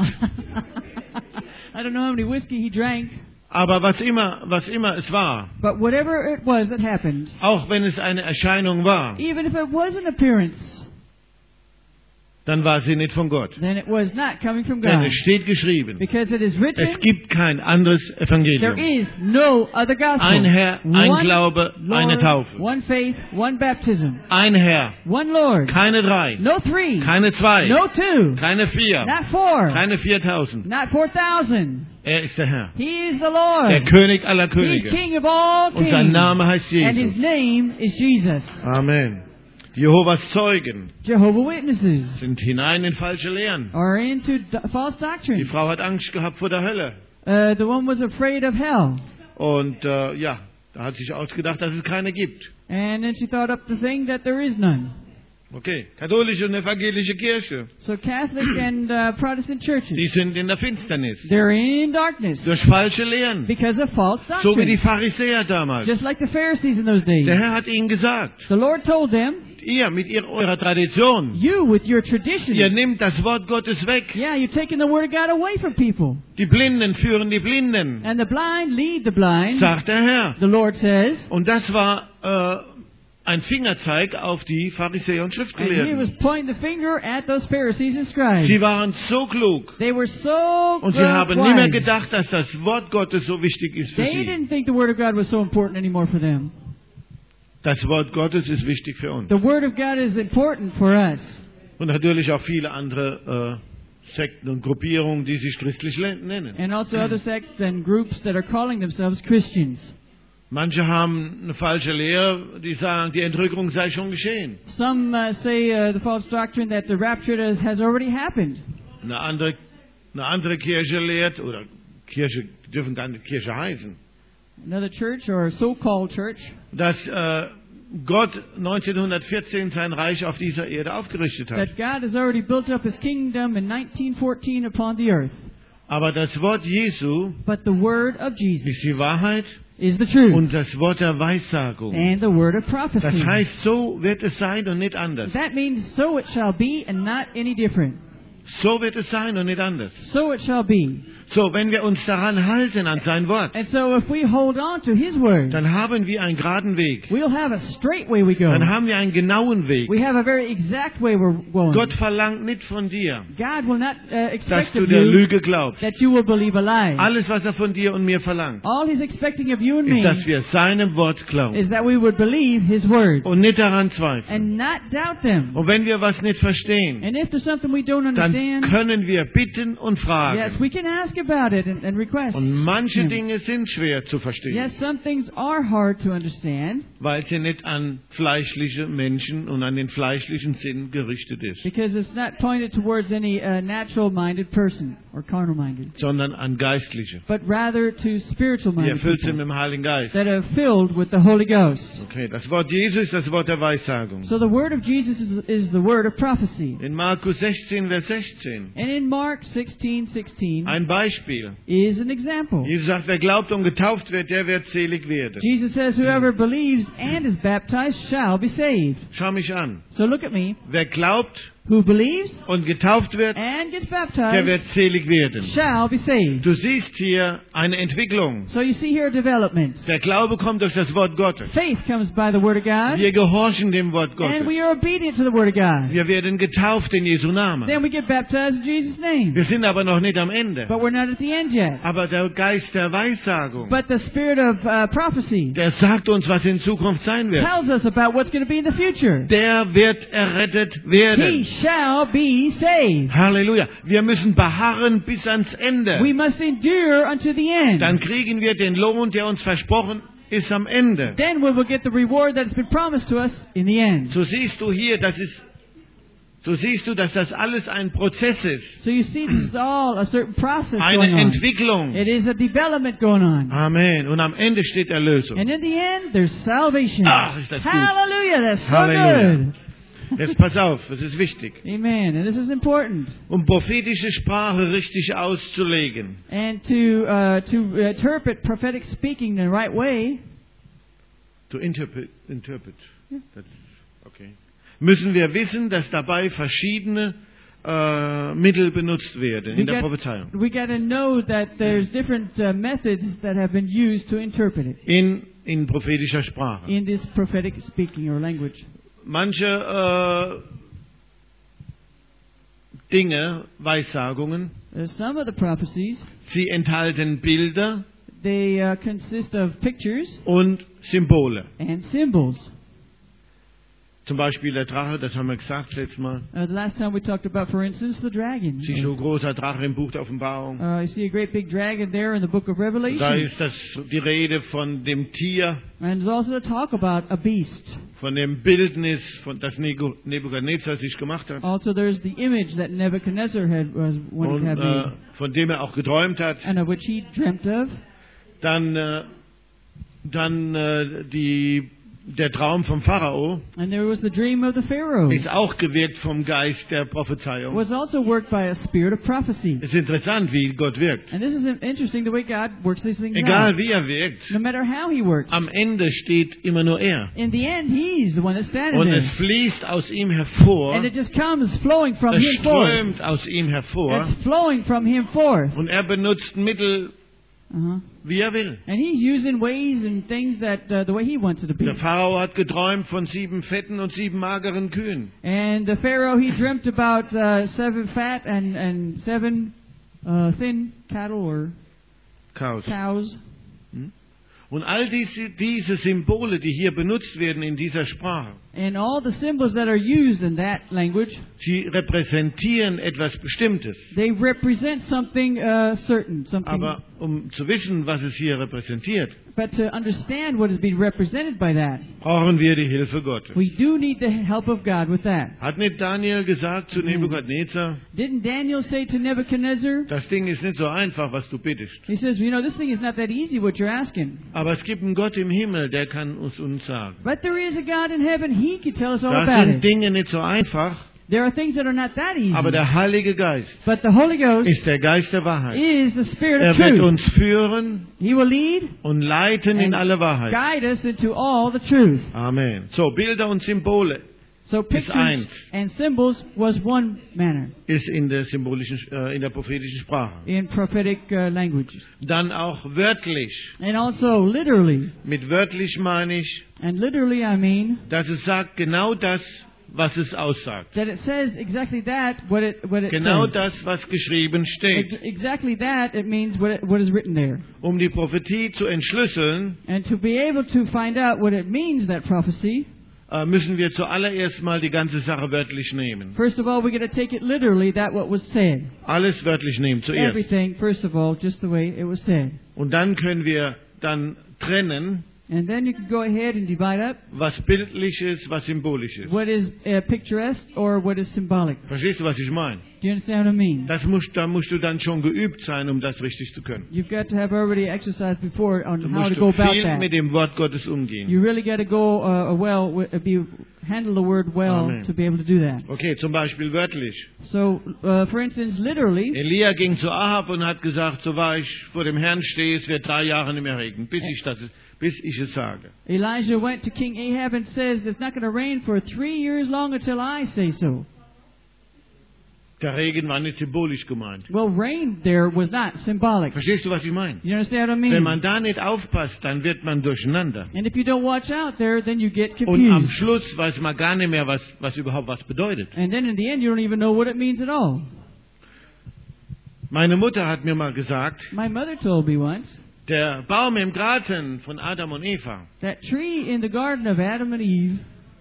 I don't know how many whiskey he drank, Aber was immer, was immer es war, but whatever it was that happened, auch wenn es eine Erscheinung war, even if it was an appearance, dann war sie nicht von Gott. then it was not coming from Denn God. es steht geschrieben, Because it is written, es gibt kein anderes there Evangelium. is no other gospel. Ein Herr, ein One Glaube, eine Lord, Taufe. one faith, one baptism. Ein Herr, One Lord. keine drei, No three. keine zwei, No two. keine vier, Not four. keine viertausend. Not four thousand. Er ist der Herr, He is the der Lord. König aller He's Könige. King of all Und sein kings. Name heißt And His Jesus. name is Jesus. Amen. Jehovas Zeugen Jehovah Witnesses sind hinein in falsche Lehren. are into do- false Die doctrine. Frau hat Angst gehabt vor der Hölle. Uh, the one was afraid of hell. Und äh, ja, da hat sich ausgedacht, dass es keine gibt. And then she thought up the thing that there is none. Okay, katholische und evangelische Kirche, So Catholic and uh, Protestant die churches, sind in der Finsternis. they're in darkness Durch falsche Lehren. because of false So wie die doctrine. Pharisäer damals. Just like the Pharisees in those days. Der Herr hat ihnen gesagt, The Lord told them, ihr mit ihrer, eurer Tradition, you with your ihr traditions, nehmt das Wort Gottes weg. yeah, you're taking the Word of God away from people. Die Blinden führen die Blinden, And the blind lead the blind, sagt der Herr. the Lord says. Und das war äh, ein Fingerzeig auf die Pharisäer und And he was Schriftgelehrten. pointing the finger at those Pharisees and scribes. Sie waren so klug They were so und sie uh, haben nicht mehr wise. gedacht, dass das Wort Gottes so wichtig ist für They sie. didn't think the Word of God was so important anymore for them. Das Wort Gottes ist wichtig für uns. The Word of God is important for us. Und natürlich auch viele andere äh, Sekten und Gruppierungen, die sich christlich le- nennen. And also other sects and groups that are calling themselves Christians. Manche haben eine falsche Lehre, die sagen, die Entrückung sei schon geschehen. Some uh, say uh, the false doctrine that the rapture has, has already happened. Eine andere, eine andere Kirche lehrt, oder Kirche, die dürfen gar nicht Kirche heißen, Another church or so-called church, dass äh, Gott neunzehnhundertvierzehn sein Reich auf dieser Erde aufgerichtet hat. that God has already built up His kingdom in nineteen fourteen upon the earth. Aber das Wort Jesu But the Word of Jesus ist die Wahrheit is the truth. und das Wort der Weissagung. And the Word of prophecy. Das heißt, so wird es sein und nicht anders. That means so it shall be and not any different. So wird es sein und nicht anders. So it shall be. So, wenn wir uns daran halten, an sein Wort, And so if we hold on to His Word, dann haben wir einen geraden Weg. we'll have a straight way we go. Dann haben wir einen genauen Weg. We have a very exact way we're going. Gott verlangt nicht von dir, God will not uh, dass expect du of der you Lüge glaubst. that you will believe a lie. Alles, was er von dir und mir verlangt, All He's expecting of you and ist, me dass wir seinem Wort glauben is that we would believe His words und nicht daran zweifeln. and not doubt them. Und wenn wir was nicht verstehen, And if there's something we don't dann understand, können wir bitten und yes, fragen. we can ask about it and, and request. Und manche Him. Dinge sind schwer zu verstehen, Yes, some things are hard to understand weil sie nicht an fleischliche Menschen und an den fleischlichen Sinn gerichtet ist, because it's not pointed towards any uh, natural-minded person or carnal-minded, sondern an geistliche, but rather to die spiritual-minded erfüllt sind people mit dem Heiligen Geist. that are filled with the Holy Ghost. Okay, das Wort Jesus ist das Wort der Weissagung. So the word of Jesus is, is the word of prophecy. In Markus sechzehn, Vers sechzehn, And in Mark sixteen sixteen ein Beispiel. is an example. Jesus sagt, wer glaubt und getauft wird, der wird selig werden. Jesus says, whoever believes and is baptized shall be saved. Schau mich an. So look at me. Wer glaubt Who believes und getauft wird, and gets der baptized wird selig werden. shall be saved. Du siehst hier eine Entwicklung. So you see here a development. Der Glaube kommt durch das Wort Gottes. Faith comes by the word of God, Wir gehorchen dem Wort and Gottes. we are obedient to the word of God. Wir werden getauft in Jesu Namen. Then we get baptized in Jesus' name. Wir sind aber noch nicht am Ende. But we're not at the end yet. Aber der Geist der Weissagung, But the spirit of uh, prophecy der sagt uns, was in Zukunft sein wird. tells us about what's going to be in the future. Der wird errettet He werden. shall be saved. Halleluja. Wir müssen beharren bis ans Ende. We must endure unto the end. Dann kriegen wir den Lohn, der uns versprochen ist am Ende. Then we will get the reward that's been promised to us in the end. So siehst du hier, das ist, so siehst du, dass das alles ein Prozess ist. So you see, this is all a certain process Eine going on. Entwicklung. It is a development going on. Amen. Und am Ende steht Erlösung. And in the end, there's salvation. Ach, ist das gut. Hallelujah, that's so Halleluja. good. Jetzt pass auf, das ist wichtig. Amen. And this is important. Um prophetische Sprache richtig auszulegen, And to uh, to interpret prophetic speaking the right way, to interpret, interpret. Das, okay. Müssen wir wissen, dass dabei verschiedene äh, Mittel benutzt werden in der Prophezeiung. we got to know that there's different uh, methods that have been used to interpret it In, in prophetischer Sprache. in this prophetic speaking or language. Manche äh, Dinge, Weissagungen, Uh, some of the prophecies, sie enthalten Bilder they uh, consist of pictures und Symbole. and symbols. Zum Beispiel der Drache, das haben wir gesagt letztes Mal. Uh, the last time we talked about, for instance, the dragon. Siehst du, großer Drache im Buch der Offenbarung. Uh, you see a great big dragon there in the book of Da Revelation. ist das die Rede von dem Tier, And there's also a talk about a beast. von dem Bildnis, von das Nego- Nebukadnezar sich gemacht hat Also there's the image that Nebuchadnezzar had was wanted und to have äh, made, von dem er auch geträumt hat. and of which he dreamt of. Dann, äh, dann äh, die, der Traum vom Pharao And there was the dream of the Pharaoh. ist auch gewirkt vom Geist der Prophezeiung. Was also worked by a spirit of prophecy. Es ist interessant, wie Gott wirkt. And this is interesting the way God works these things Egal out. wie er wirkt, No matter how he works, am Ende steht immer nur er. in the end he's the one that's standing Und there. es fließt aus ihm hervor, And it just comes flowing from es him forth. strömt aus ihm hervor It's flowing from him forth. und er benutzt Mittel, Uh-huh. wie er will. And he's using ways and things that uh, the way he wants it to be. Der Pharao hat geträumt von sieben fetten und sieben mageren Kühen. And the Pharaoh, he dreamt about uh, seven fat and, and seven uh, thin cattle or Chaos. cows. Und all diese, diese Symbole, die hier benutzt werden in dieser Sprache, And all the symbols that are used in that language, sie repräsentieren etwas Bestimmtes. they represent something uh, certain, something. Aber um zu wissen, was es hier repräsentiert, But to understand what is being represented by that, brauchen wir die Hilfe Gottes. we do need the help of God with that. Hat nicht Daniel gesagt zu Nebukadnezar, Didn't Daniel say to Nebuchadnezzar, das Ding ist nicht so einfach, was du bittest. he says, you know, this thing is not that easy what you're asking. Aber es gibt einen Gott im Himmel, der kann uns uns sagen. But there is a God in heaven, he can tell us all Das about sind it. Dinge nicht so einfach, There are things that are not that easy. aber der Heilige Geist But the Holy Ghost ist der Geist der Wahrheit. is the Spirit Er of wird truth. uns führen He will lead und leiten in and alle Wahrheit. guide us into all the truth. Amen. So, Bilder und Symbole So pictures eins. and symbols was one manner ist in der symbolischen, äh, in der prophetischen Sprache. in prophetic uh, language. Dann auch wörtlich. And also literally. Mit wörtlich meine ich, And literally I mean dass es sagt genau das, was es aussagt. that it says exactly that what it what it Genau says. das, was geschrieben Ex- steht. Exactly that it means what it, what is written there. Um die Prophetie zu entschlüsseln, And to be able to find out what it means, that prophecy, äh, müssen wir zuallererst mal die ganze Sache wörtlich nehmen. First of all, we're going to take it literally, that what was said. Alles wörtlich nehmen zuerst. Everything, first of all, just the way it was said. Und dann können wir dann trennen, And then you can go ahead and divide up was bildlich ist, was symbolisch ist. what is uh, picturesque or what is symbolic. Verstehst du, was ich meine? Do you understand what I mean? Das musst, da musst du dann schon geübt sein, um das richtig zu können. You've got to have already exercised before on Du how musst to go du about viel that. mit dem Wort Gottes umgehen. You really got to go uh, well, wi- uh, be handle the word well Amen. to be able to do that. Okay, zum Beispiel wörtlich. So, uh, for instance, literally, Elia ging zu Ahab und hat gesagt, so wahr ich vor dem Herrn stehe, es wird drei Jahre nicht mehr regnen, bis ich, das, bis ich es sage. Elijah went to King Ahab and says, "It's not going to rain for three years long until I say so." Der Regen war nicht symbolisch gemeint. Well, rain there was not symbolic. Verstehst du, was ich meine? You understand what I Wenn mean? man da nicht aufpasst, dann wird man durcheinander. And if you don't watch out there, then you get Und am confused. Schluss weiß man gar nicht mehr, was, was überhaupt was bedeutet. And then in the end, you don't even know what it means at all. Meine Mutter hat mir mal gesagt, My mother told me once der Baum im Garten von Adam und Eva, that tree in the garden of Adam and Eve,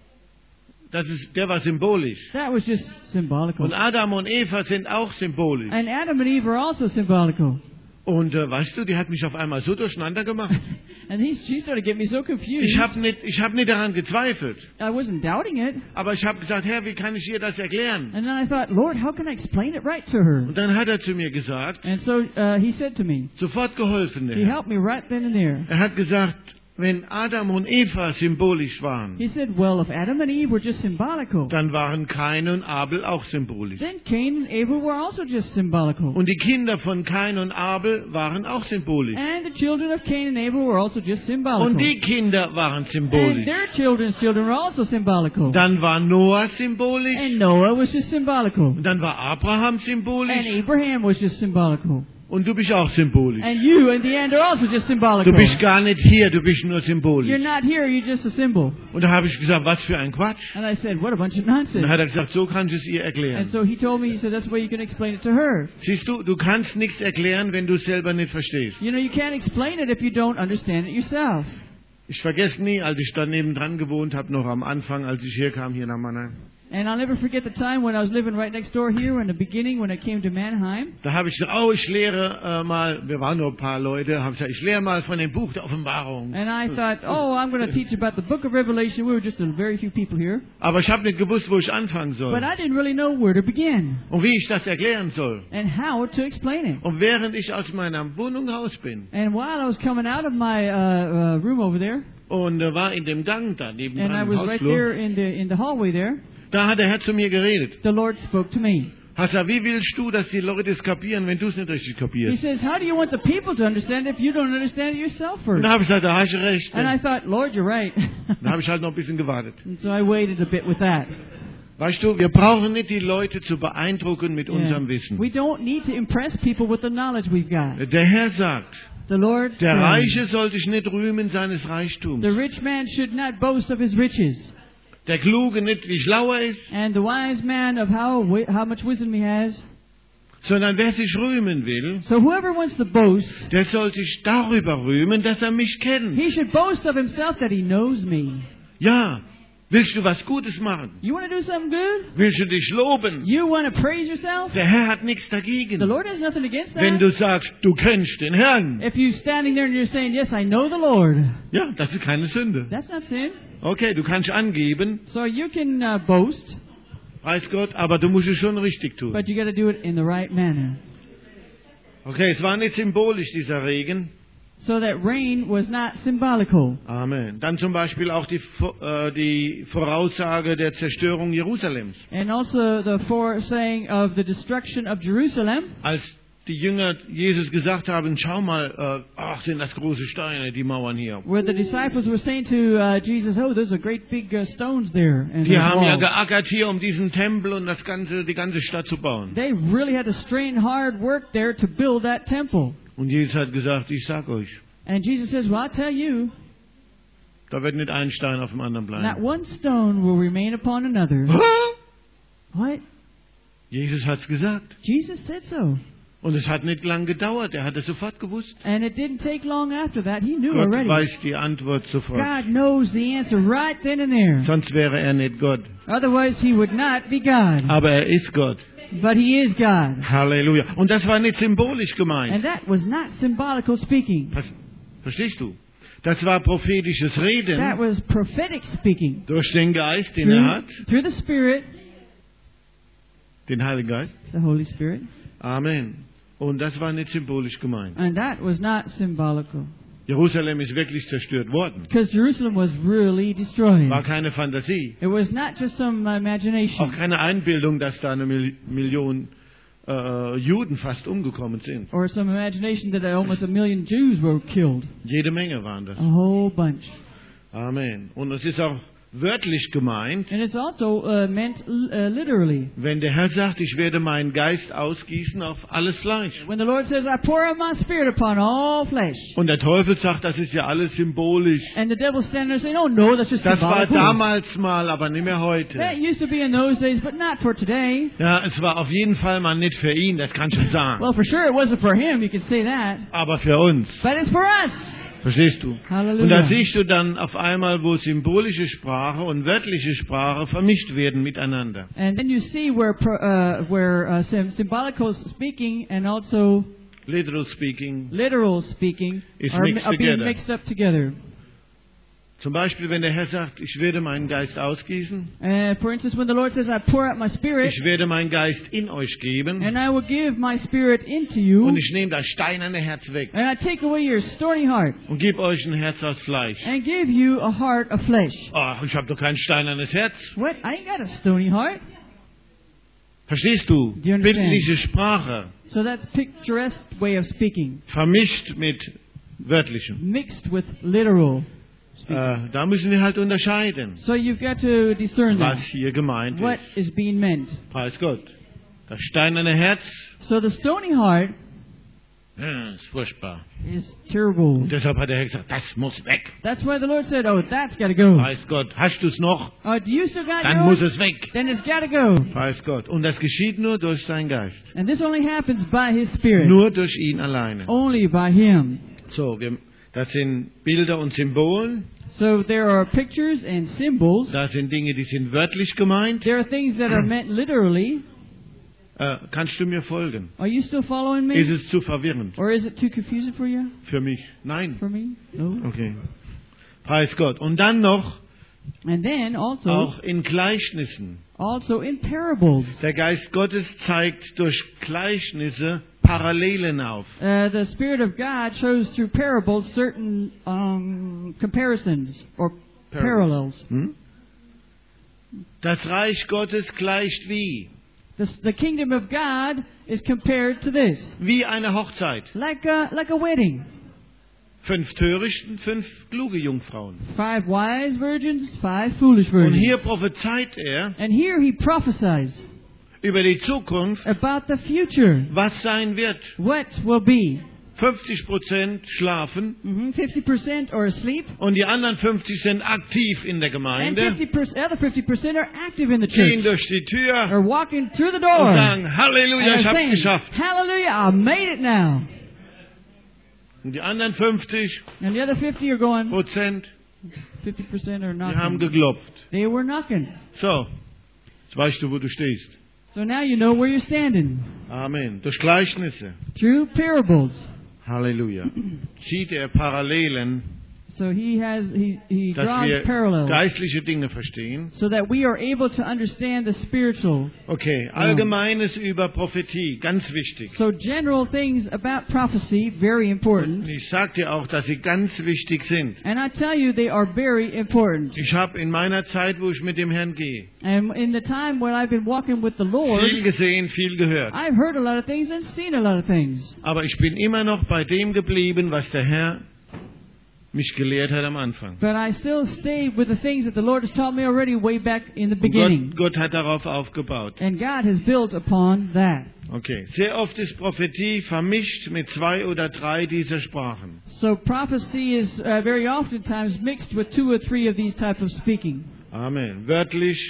das ist, der war symbolisch. that was just symbolical. Und Adam und Eva sind auch symbolisch. And Adam and Eve are also symbolical. Und äh, weißt du, die hat mich auf einmal so durcheinander gemacht. And he, she started getting me so confused. Ich habe nicht, ich hab nicht daran gezweifelt. I wasn't doubting it. Aber ich habe gesagt, Herr, wie kann ich ihr das erklären? And then I thought, Lord, how can I explain it right to her? Und dann hat er zu mir gesagt, And so uh, he said to me, sofort geholfen. Der he Herr. helped me right then and there. Er hat gesagt, wenn Adam und Eva symbolisch waren, He said, well, if Adam and Eve were just symbolical, dann waren Kain und Abel auch symbolisch. then Cain and Abel were also just symbolical. Und die Kinder von Kain und Abel waren auch symbolisch. And the children of Cain and Abel were also just symbolical. Und die Kinder waren And symbolisch. their children's children were also symbolical. Dann war Noah symbolisch. And Noah was just symbolical. Und dann war Abraham And symbolisch. Abraham was just symbolical. Und du bist auch symbolisch. And you, in the end, are also just symbolical. Du bist gar nicht hier, du bist nur You're symbolisch. not here, you're just a symbol. Und da habe ich gesagt, was für ein Quatsch. And I said, what a bunch of Und dann nonsense. hat er gesagt, so kannst du es ihr And erklären. so he told me, he said, that's the way you can explain it to her. Siehst du, du kannst nichts erklären, wenn du es selber nicht verstehst. You know, you can't explain it if you don't understand it yourself. Ich vergesse nie, als ich da nebendran gewohnt habe, noch am Anfang, als ich hier kam, hier nach Mannheim. And I'll never forget the time when I was living right next door here in the beginning when I came to Mannheim. Da habe ich gesagt, oh, ich lehre äh, mal, wir waren nur ein paar Leute, habe ich gesagt, ich lehre mal von dem Buch der Offenbarung. And I thought, oh, I'm going to teach about the book of Revelation. We were just a very few people here. Aber ich habe nicht gewusst, wo ich anfangen soll. But I didn't really know where to begin Und wie ich das erklären soll. and how to explain it. Und während ich aus meiner Wohnung raus bin And while I was coming out of my uh, uh, room over there, und äh, war in dem Gang da and I nebendran im was right Hausflur, there in the in the hallway there, da hat der Herr zu mir geredet. the Lord spoke to me. Hat gesagt, wie willst du, dass die Leute es kapieren, wenn du es nicht richtig He kapierst? says, how do you want the people to understand if you don't understand it yourself Und first? da habe ich gesagt, da hast du recht. And I thought, Lord, you're right. Da habe ich halt noch ein bisschen gewartet. And so I waited a bit with that. Weißt du, wir brauchen nicht die Leute zu beeindrucken mit Yeah. unserem Wissen. We don't need to impress people with the knowledge we've got. Der Herr sagt, The Lord der says, Reiche soll sich nicht rühmen seines Reichtums. the rich man should not boast of his riches, Der Kluge nicht, wie schlau er ist, and the wise man of how wi- how much wisdom he has. sondern wer sich rühmen will, So whoever wants to boast, der soll sich darüber rühmen, dass er mich kennt. he should boast of himself that he knows me. Ja, willst du was Gutes machen? You want to do something good? Willst du dich loben? You want to praise yourself? Der Herr hat nichts The dagegen. Lord has nothing against Wenn that. du sagst, du kennst den Herrn. If you're standing there and you're saying, yes, I know the Lord, Ja, das ist keine Sünde. that's not sin. Okay, du kannst angeben, So you can uh, boast, weiß Gott, aber du musst es schon richtig tun. but you got to do it in the right manner. Okay, es war nicht symbolisch, dieser Regen. So that rain was not symbolical. Amen. Dann zum Beispiel auch die, Vo- äh, die Voraussage der Zerstörung Jerusalems. And also the foresaying of the destruction of Jerusalem. Als die Jünger Jesus gesagt haben, schau mal, äh, ach, sind das große Steine, die Mauern hier. Where the disciples were saying to uh, Jesus, oh, there's a great big uh, stones there. And Die there's haben ja walls. geackert hier, um diesen Tempel und das ganze, die ganze Stadt zu bauen. They really had to strain hard work there to build that temple. Und Jesus hat gesagt, ich sag euch, And Jesus says, well, I'll tell you, da wird nicht ein Stein auf dem anderen not bleiben. one stone will remain upon another. What? Jesus hat's gesagt. Jesus said so. Und es hat nicht lang gedauert, er hat es sofort gewusst. And it didn't take long after that. He knew Gott already. weiß die Antwort sofort. God knows the answer right then and there. Sonst wäre er nicht Gott. Otherwise, he would not be God. Aber er ist Gott. But he is God. Halleluja. Und das war nicht symbolisch gemeint. And that was not symbolical speaking. Ver- Verstehst du? Das war prophetisches That Reden was prophetic speaking. durch den Geist, den er hat. Through, through the Spirit, Den Heiligen Geist. the Holy Spirit. Amen. Und das war nicht symbolisch gemeint. And that was not symbolical. Jerusalem ist wirklich zerstört worden. Because Jerusalem was really destroyed. War keine Fantasie. It was not just some Auch imagination. keine Einbildung, dass da eine Mil- Million äh, Juden fast umgekommen sind. Or some imagination that almost a million Jews were killed. Jede Menge waren das. A whole bunch. Amen. Und es ist auch wörtlich gemeint, And it's also uh, meant uh, literally. wenn der Herr sagt, ich werde meinen Geist ausgießen auf alles Fleisch. When the Lord says, I pour out my Spirit upon all flesh. Und der Teufel sagt, das ist ja alles symbolisch. And the devil standing there saying, oh no, that's just Das war symbolical. damals mal, aber nicht mehr heute. That used to be in those days, but not for today. Ja, es war auf jeden Fall mal nicht für ihn, das kann schon sagen. Well, for sure it wasn't for him, you could say that. Aber für uns. But it's for us. Verstehst du? Hallelujah. Und da siehst du dann auf einmal, wo symbolische Sprache und wörtliche Sprache vermischt werden miteinander. And then you see where pro- uh, where uh, sym- symbolical speaking and also Literal speaking. literal speaking Is are, mixed are being together. mixed up together. Zum Beispiel, wenn der Herr sagt, ich werde meinen Geist ausgießen, Uh, for instance, when the Lord says, I pour out my Spirit, ich werde meinen Geist in euch geben and I will give my Spirit into you, und ich nehme das steinerne Herz weg and I take away your stony heart, und gebe euch ein Herz aus Fleisch. and give you a heart of flesh. Ach, ich habe doch kein steinernes Herz. What? I ain't got a stony heart. Verstehst du? Do you understand? Bildliche Sprache So that's picturesque way of speaking, vermischt mit wörtlichem. mixed with literal speaking. Äh, da müssen wir halt unterscheiden, So you've got to discern was that. hier gemeint What ist. is being meant. Preis Gott. Das steinerne Herz, So the stony heart äh, ist furchtbar. is terrible. Und deshalb hat der Herr gesagt, das muss weg. That's why the Lord said, oh, that's got to go. Preis Gott. Hast du es noch? Oh, do you still got Dann muss yours? es weg. Then it's got to go. Preis Gott. Und das geschieht nur durch seinen Geist. And this only happens by His Spirit. Nur durch ihn alleine. Only by Him. So, wir, das sind Bilder und Symbole. So there are pictures and symbols. Das sind Dinge, die sind wörtlich gemeint. There are things that are meant literally. Äh, kannst du mir folgen? Are you still following Ist me? es zu verwirrend? Or is it too confusing for you? Für mich? Nein. For me? No. Okay. Preis Gott. Und dann noch, And then also, auch in Gleichnissen. also in parables. Der Geist Gottes zeigt durch Gleichnisse Parallelen auf. Uh, the Spirit of God shows through parables certain um, comparisons or parallels. Hm? Das Reich Gottes gleicht wie? The, the kingdom of God is compared to this, Wie eine Hochzeit. like a, like a wedding. Fünf törichten, fünf kluge Jungfrauen. Five wise virgins, five foolish Und virgins. hier prophezeit er And here he prophesies über die Zukunft, about the future, was sein wird. what will be. fünfzig Prozent schlafen hmm fifty percent are asleep, und die anderen fünfzig sind aktiv in der and Gemeinde, fifty percent, other fifty percent are active in the gehen church, durch die Tür are walking through the und door, sagen, Halleluja, and ich are hab's saying, geschafft. Hallelujah, I made it now. Und die anderen fünfzig And the other fifty are going, Prozent, fifty percent are die haben knocking. geklopft. They were knocking. So, jetzt weißt du, wo du stehst. So now you know where you're standing. Amen. Durch Gleichnisse. Through parables. Halleluja. Zieht er Parallelen, So he has he he dass draws wir parallels geistliche Dinge verstehen. so that we are able to understand the spiritual. Okay, Allgemeines über Prophetie, ganz wichtig. So general things about prophecy, very important. Und ich sage dir auch, dass sie ganz wichtig sind. And I tell you, they are very important. Ich habe in meiner Zeit, wo ich mit dem Herrn gehe, And in the time when I've been walking with the Lord, viel gesehen, viel gehört. I've heard a lot of things and seen a lot of things. Aber ich bin immer noch bei dem geblieben, was der Herr mich gelehrt hat am Anfang. But I still stay with the things that the Lord has taught me already way back in the Und beginning. Gott, Gott hat darauf aufgebaut. And God has built upon that. Okay. Sehr oft ist Prophetie vermischt mit zwei oder drei dieser Sprachen. So prophecy is uh, very oftentimes mixed with two or three of these type of speaking. Amen. Wörtlich,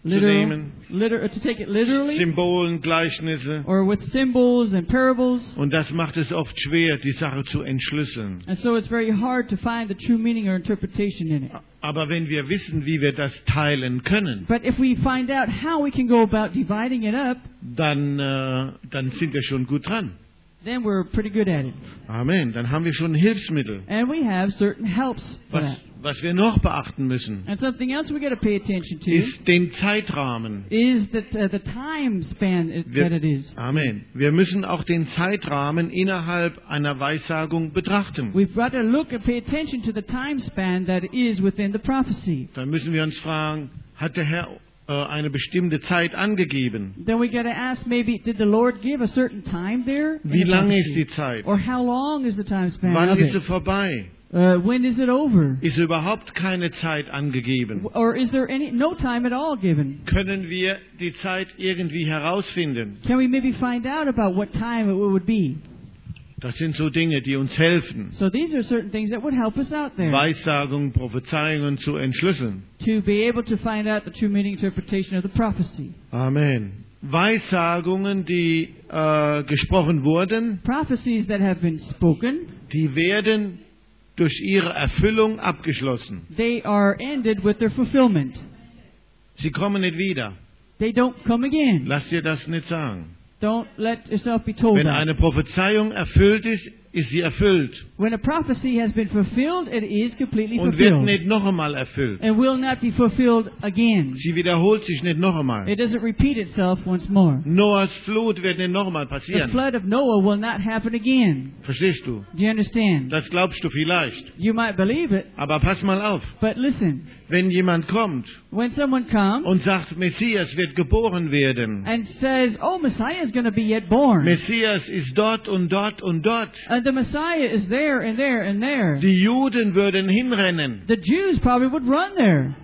literal, nehmen. liter, to take it literally, Symbolen, Gleichnisse. or with symbols and parables. Und das macht es oft schwer, die Sache zu entschlüsseln. And so it's very hard to find the true meaning or interpretation in it. Aber wenn wir wissen, wie wir das teilen können, But if we find out how we can go about dividing it up, dann, äh, dann sind wir schon gut dran. then we're pretty good at it. Amen. Dann haben wir schon ein Hilfsmittel. And we have certain helps for Was, that. was wir noch beachten müssen, And something else we got to pay attention to ist den Zeitrahmen. is that uh, the time span it, Wir, that it is. Amen. Wir müssen auch den Zeitrahmen innerhalb einer Weissagung betrachten. We've got to look and pay attention to the time span that is within the prophecy. Dann müssen wir uns fragen, hat der Herr äh, eine bestimmte Zeit angegeben? Then we got to ask, maybe did the Lord give a certain time there? in Wie the lange prophecy? ist die Zeit? Or how long is the time span Wann of ist it? sie vorbei? Uh, when is it over? Ist überhaupt keine Zeit angegeben? Or is there any no time at all given? Können wir die Zeit irgendwie herausfinden? Can we maybe find out about what time it would be? Das sind so Dinge, die uns helfen, So these are certain things that would help us out there Weissagungen, Prophezeiungen zu entschlüsseln. to be able to find out the true meaning interpretation of the prophecy. Amen. Weissagungen, die äh, gesprochen wurden, Prophecies that have been spoken, die werden durch ihre Erfüllung abgeschlossen. they are ended with their fulfillment. Sie kommen nicht wieder. They don't come again. Lass dir das nicht sagen. Don't let yourself be told Wenn that. eine Prophezeiung erfüllt ist, ist sie erfüllt When a prophecy has been fulfilled, it is completely und wird fulfilled nicht noch einmal erfüllt. and will not be fulfilled again. Sie wiederholt sich nicht noch einmal. It doesn't repeat itself once more. Noahs Flut wird nicht noch einmal The passieren. flood of Noah will not happen again. Verstehst du? Do you understand? Das glaubst du vielleicht. You might believe it, Aber pass mal auf. but listen. Wenn jemand kommt When someone comes und sagt, Messias wird geboren werden. and says, oh, Messiah is going to be yet born. Messias ist dort und dort und dort. And the Messiah is there and there and there. Die Juden würden hinrennen, The Jews probably would run there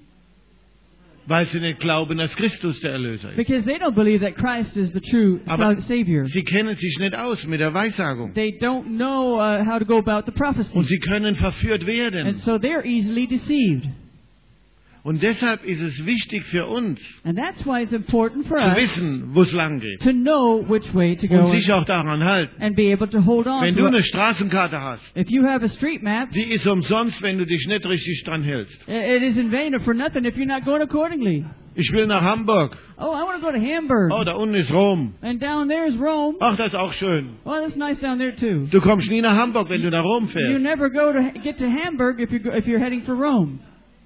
weil sie nicht glauben, dass Christus der Erlöser ist. because they don't believe that Christ is the true Aber Savior. sie kennen sich nicht aus mit der Weissagung. They don't know uh, how to go about the prophecy. Und sie können verführt And werden. so they're easily deceived. Und deshalb ist es wichtig für uns, And that's why it's important for zu us wissen, wo es lang geht. to know which way to Und go sich auch daran halten. and be able to hold on Wenn to du it. eine Straßenkarte hast, If you have a street map, die ist umsonst, wenn du dich nicht richtig dran hältst. it is in vain or for nothing if you're not going accordingly. Ich will nach Hamburg. Oh, I want to go to Hamburg. Oh, da unten ist Rom. And down there is Rome. Ach, das ist auch schön. Well, that's nice down there too. Du kommst nie nach Hamburg, wenn du nach Rom You fährst. never go to get to Hamburg if you go, if you're heading for Rome.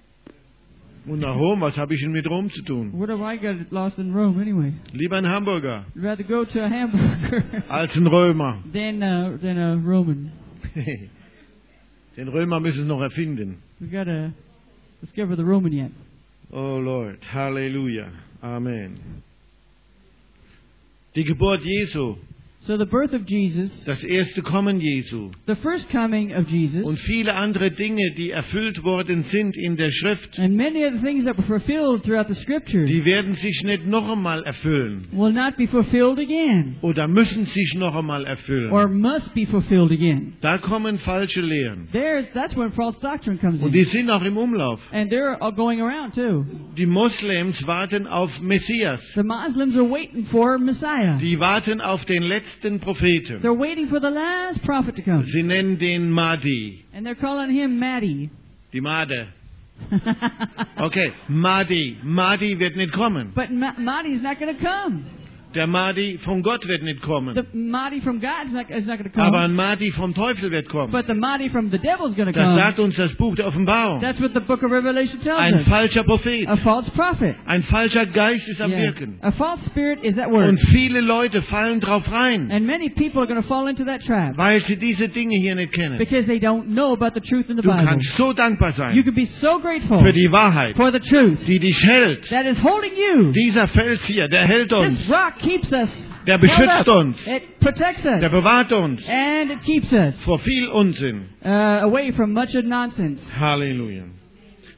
Und nach Rom, was habe ich denn mit Rom zu tun? What have I got lost in Rome anyway? Lieber ein Hamburger I'd rather go to a hamburger als ein Römer. than uh, than a Roman. Den Römer müssen es noch erfinden. We gotta discover the Roman yet. Oh Lord, Halleluja, Amen. Die Geburt Jesu, So the birth of Jesus, das erste Kommen Jesu the first coming of Jesus, und viele andere Dinge, die erfüllt worden sind in der Schrift, and many of the things that were fulfilled throughout the Scripture die werden sich nicht noch einmal erfüllen will not be fulfilled again, oder müssen sich noch einmal erfüllen. or must be fulfilled again. Da kommen falsche Lehren There's that's when false doctrine comes und die in, sind auch im Umlauf. and they're all going around too. Die Moslems warten auf Messias. The Muslims are waiting for Messiah. Die warten auf den letzten Propheten. They're waiting for the last prophet to come, Sie nennen den Mahdi. and they're calling him Mahdi. Die Made. Okay, Mahdi. Mahdi wird nicht kommen. But Ma- Mahdi's not going to come. Der Mahdi von Gott wird nicht kommen. The Mahdi from God is not, is not going to come. Aber ein Mahdi vom Teufel wird kommen. But the Mahdi from the devil is going to Das come. sagt uns das Buch der Offenbarung. That's what the book of Revelation tells Ein us. falscher Prophet. A false prophet. Ein falscher Geist ist am Yeah. Wirken. A false spirit is at work. Und viele Leute fallen drauf rein, And many people are going to fall into that trap weil sie diese Dinge hier nicht kennen. because they don't know about the truth in the Du Bible. kannst so dankbar You sein can be so grateful für die Wahrheit, for the truth die dich hält. that is holding you. Dieser Fels hier, der hält uns, This rock keeps us. der held beschützt up. uns, It protects us. der bewahrt uns And it keeps us vor viel Unsinn. uh, away from much of nonsense. Halleluja.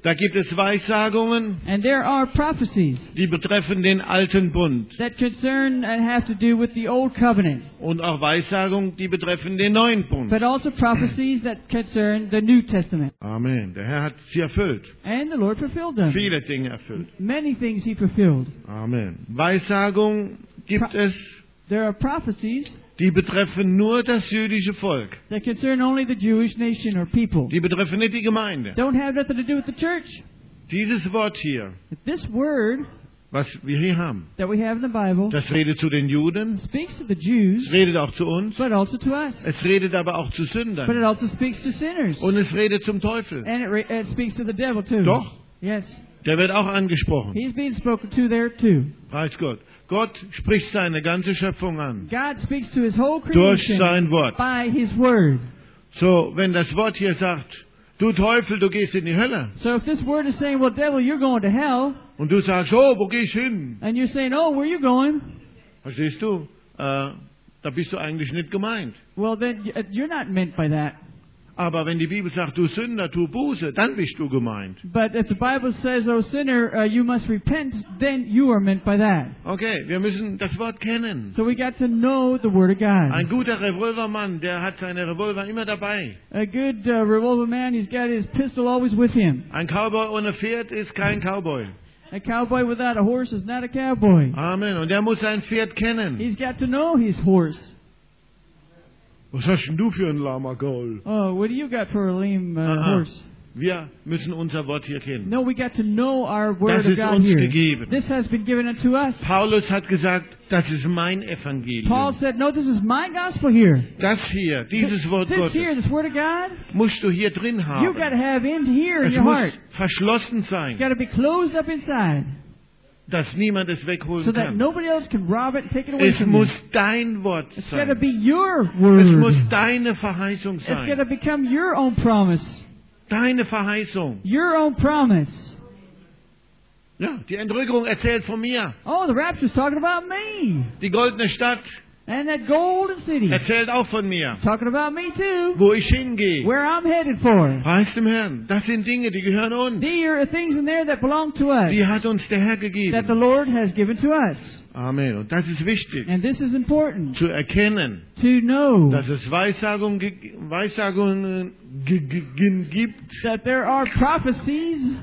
Da gibt es Weissagungen, And there are prophecies die betreffen den alten Bund. that concern and have to do with the Old Covenant, Und auch Weissagungen, die betreffen den neuen Bund. but also prophecies that concern the New Testament. Amen. Der Herr hat sie erfüllt. And the Lord fulfilled them. Viele Dinge erfüllt. Many things He fulfilled. Amen. Weissagung gibt Pro- es, There are prophecies die betreffen nur das jüdische Volk. that concern only the Jewish nation or people. Die betreffen nicht die Gemeinde. Don't have nothing to do with the church. Dieses Wort hier, This word was wir hier haben, that we have in the Bible das redet zu den Juden, speaks to the Jews, es redet auch zu uns, but also to us. es redet aber auch zu But it Sündern also speaks to sinners. und es redet zum Teufel. And it, re- it speaks to the devil too. Doch, Yes. der wird auch angesprochen. He's being spoken to there too. Preis Gott. Gott spricht seine ganze Schöpfung an. God speaks to His whole Durch creation sein Wort. by His word. So, wenn das Wort hier sagt, du Teufel, du gehst in die Hölle. So if this word is saying, well, devil, you're going to hell, Und du sagst, oh, wo gehe ich hin? and you're saying, oh, where are you going? Verstehst du? Äh, da bist du eigentlich nicht gemeint. Well, then y- uh, you're not meant by that. Aber wenn die Bibel sagt, du Sünder, tu Buße, dann bist du gemeint. But if the Bible says, oh, sinner, uh, you must repent, then you are meant by that. Okay, wir müssen das Wort kennen. So we got to know the Word of God. Ein guter Revolvermann, der hat seine Revolver immer dabei. A good uh, revolver man, he's got his pistol always with him. Ein Cowboy ohne Pferd ist kein Cowboy. A cowboy without a horse is not a cowboy. Amen. Und der muss sein Pferd kennen. He's got to know his horse. Was hast denn du für ein Lama Gaul? Oh, what do you got for a lame uh, Aha. horse? Wir müssen unser Wort hier kennen. No, we got to know our Word Das of ist God uns here. gegeben. This has been given unto us. Paulus hat gesagt, das ist mein Paul Evangelium. said, no, this is my gospel here. Das hier, dieses Wort This Gottes, here, this Word of God, musst du hier drin you haben. got to have in here in Es your muss heart. verschlossen It's sein, got to be closed up inside dass niemand es so wegholen that kann. nobody else can rob it and take it away Es from muss you. dein Wort It's got to sein. be your Es muss Word. deine Verheißung It's got sein. to become your own promise. Deine Verheißung. Your own promise. Ja, die Entrückung erzählt von mir. Oh, the rapture's talking about me. Die goldene Stadt And that golden city. erzählt auch von mir. Talking about me too. Wo ich hingehe. Where I'm headed for. Preis dem Herrn. Das sind Dinge, die gehören uns. There are things in there that belong to us. Die hat uns der Herr That the gegeben. Lord has given to us. Amen. Und das ist wichtig, And this is important zu erkennen, to know dass es Weissagungen, ge- Weissagungen ge- ge- gibt, that there are prophecies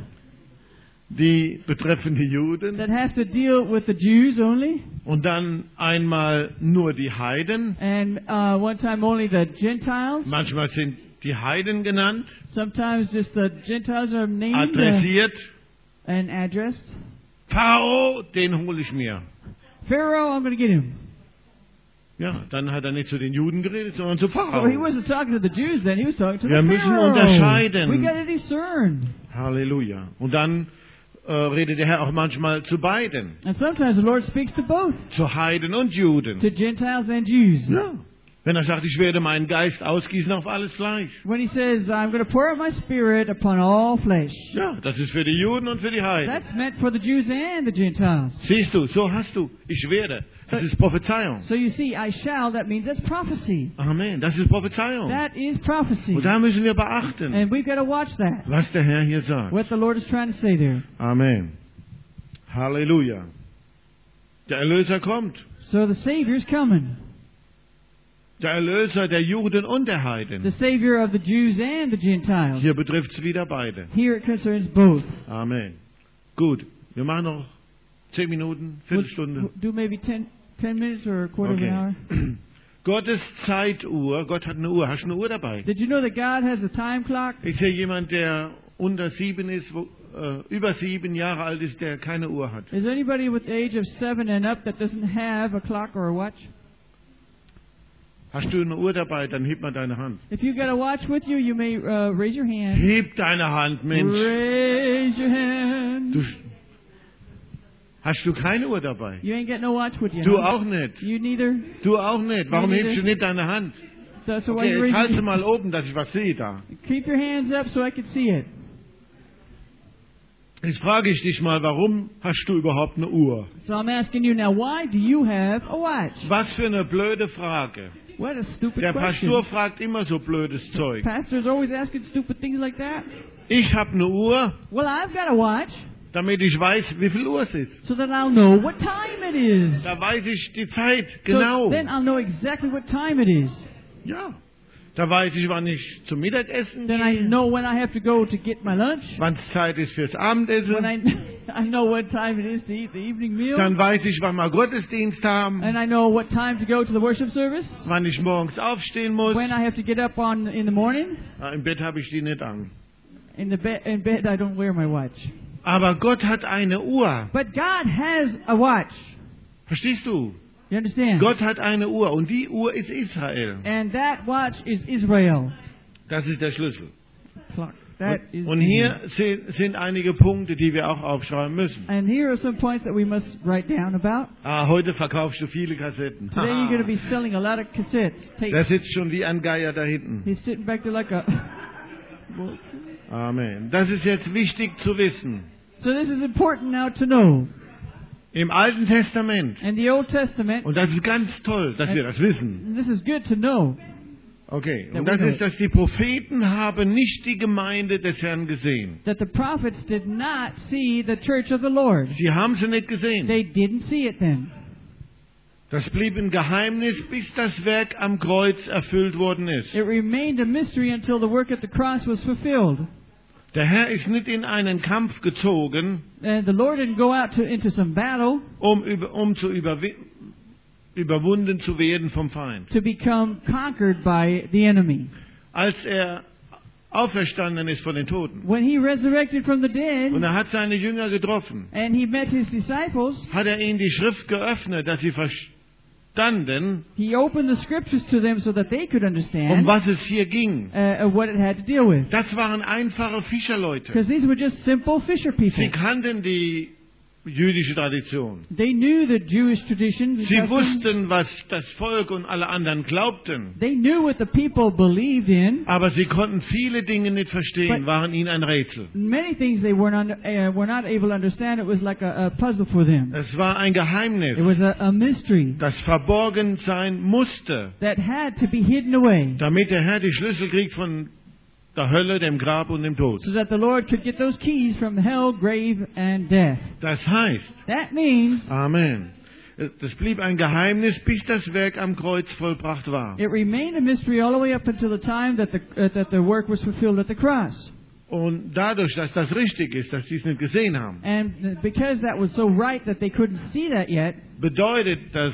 die betreffen die Juden. that have to deal with the Jews only. Und dann einmal nur die Heiden. And uh, one time only the Gentiles. Manchmal sind die Heiden genannt, Sometimes just the Gentiles are named uh, adressiert. and addressed. Pharao, den hole ich mir. Pharaoh, I'm going to get him. Ja, dann hat er nicht zu den Juden geredet, sondern zu So he Pharao. wasn't talking to the Jews then, he was talking to Wir the müssen Pharaoh. unterscheiden. We got to discern. Halleluja. Und dann äh, redet der Herr auch manchmal zu beiden, And sometimes the Lord speaks to both, zu Heiden und Juden. to Gentiles and Jews. Ja. Wenn er sagt, ich werde meinen Geist ausgießen auf alles Fleisch. When he says, I'm going to pour out my spirit upon all flesh. Ja, das ist für die Juden und für die Heiden. That's meant for the Jews and the Gentiles. Siehst du, so hast du, ich werde. Das ist Prophezeiung. So you see, I shall, that means that's prophecy. Amen, das ist Prophezeiung. That is prophecy. Und da müssen wir beachten, And we've got to watch that. was der Herr hier sagt. What the Lord is trying to say there. Amen. Halleluja. Der Erlöser kommt. So the Savior's coming. Der Erlöser der Juden und der Heiden. The Savior of the Jews and the Gentiles. Hier betrifft es wieder beide. Here it concerns both. Amen. Gut, wir machen noch zehn Minuten, We'll, Viertelstunde. we'll do maybe ten, ten minutes or a quarter Okay. of an hour. Gottes Zeituhr, Gott hat eine Uhr. Hast du eine Uhr dabei? Did you know that God has a time clock? Ich sehe jemand, der unter sieben ist, wo, äh, über sieben Jahre alt ist, der keine Uhr hat. Is there anybody with the age of seven and up that doesn't have a clock or a watch? Hast du eine Uhr dabei, dann heb mal deine Hand. If you got a watch with you, you may uh, raise your hand. Heb deine Hand, Mensch. Raise your hand. Du, hast du keine Uhr dabei? You ain't got no watch with you. Du huh? auch nicht. You neither. Du auch nicht. Warum Neither. hebst du nicht deine Hand? So, so why Okay, you jetzt raise halte your, mal oben, dass ich was sehe da. keep your hands up so I can see it. Jetzt frage ich dich mal, warum hast du überhaupt eine Uhr? So I'm asking you now, why do you have a watch? Was für eine blöde Frage. What a stupid Der question. Pastor fragt immer so blödes Zeug. Pastors always asking stupid things like that. Ich habe eine Uhr, Well, I've got a watch, damit ich weiß, wie viel Uhr es ist. so that I'll know what time it is. Da weiß ich die Zeit So genau. then I'll know exactly what time it is. Ja. Da weiß ich, wann ich zum Mittagessen Then I gehe, know when I have to go to get my lunch. wann es Zeit ist fürs When Abendessen. I I know what time it is to eat the evening meal. Dann weiß ich, wann wir Gottesdienst haben, And I know what time to go to the worship service. wann ich morgens aufstehen muss. When I have to get up on in the morning. Ah, Im Bett habe ich die nicht an. In the bed in bed I don't wear my watch. Aber Gott hat eine Uhr. But God has a watch. Verstehst du? You understand? Gott hat eine Uhr und die Uhr ist Israel. And that watch is Israel. Das ist der Schlüssel. Clock. That is Und hier sind, sind einige Punkte, die wir auch aufschreiben müssen. And here are some points that we must write down about. Ah, heute verkaufst du viele Kassetten. Today you're going to be selling a lot of cassettes, Der tapes. sitzt schon wie ein Geier da hinten. He's sitting back there like a... Amen. Das ist jetzt wichtig zu wissen. So this is important now to know. Im Alten Testament, In the Old Testament, und das ist ganz toll, dass wir das wissen. and this is good to know, Okay, Ja, und das wunderbar. ist, dass die Propheten haben nicht die Gemeinde des Herrn gesehen. that the prophets did not see the church of the Lord. Sie haben sie nicht gesehen. They didn't see it then. Das blieb ein Geheimnis, bis das Werk am Kreuz erfüllt worden ist. It remained a mystery until the work at the cross was fulfilled. Der Herr ist nicht in einen Kampf gezogen, And the Lord didn't go out to, into some battle um, über, um zu überwi- überwunden zu werden vom Feind. to become conquered by the enemy. Als er auferstanden ist von den Toten When he resurrected from the dead und er hat seine Jünger getroffen, and he met his disciples, hat er ihnen die Schrift geöffnet, dass sie verstanden, he opened the scriptures to them so that they could um understand was es hier ging. uh, uh, what it had to deal with. Das waren einfache Fischerleute. Because these were just simple fisher people. Sie kannten die jüdische Tradition. They knew the Jewish traditions and Sie customs. wussten, was das Volk und alle anderen glaubten. They knew what the people believed in. Aber sie konnten viele Dinge nicht verstehen, But- waren ihnen ein Rätsel. Many things they were not, uh, were not able to understand. It was like a, a puzzle for them. Es war ein Geheimnis, It was a, a mystery das verborgen sein musste, that had to be hidden away damit der Herr die Schlüssel kriegt von der Hölle, dem Grab und dem Tod. so that the Lord could get those keys from hell, grave, and death. Das heißt, That means Amen, das blieb ein Geheimnis, bis das Werk am Kreuz vollbracht war. it remained a mystery all the way up until the time that the, uh, that the work was fulfilled at the cross. Und dadurch, dass das richtig ist, dass sie es nicht gesehen haben, And uh, because that was so right that they couldn't see that yet, bedeutet das,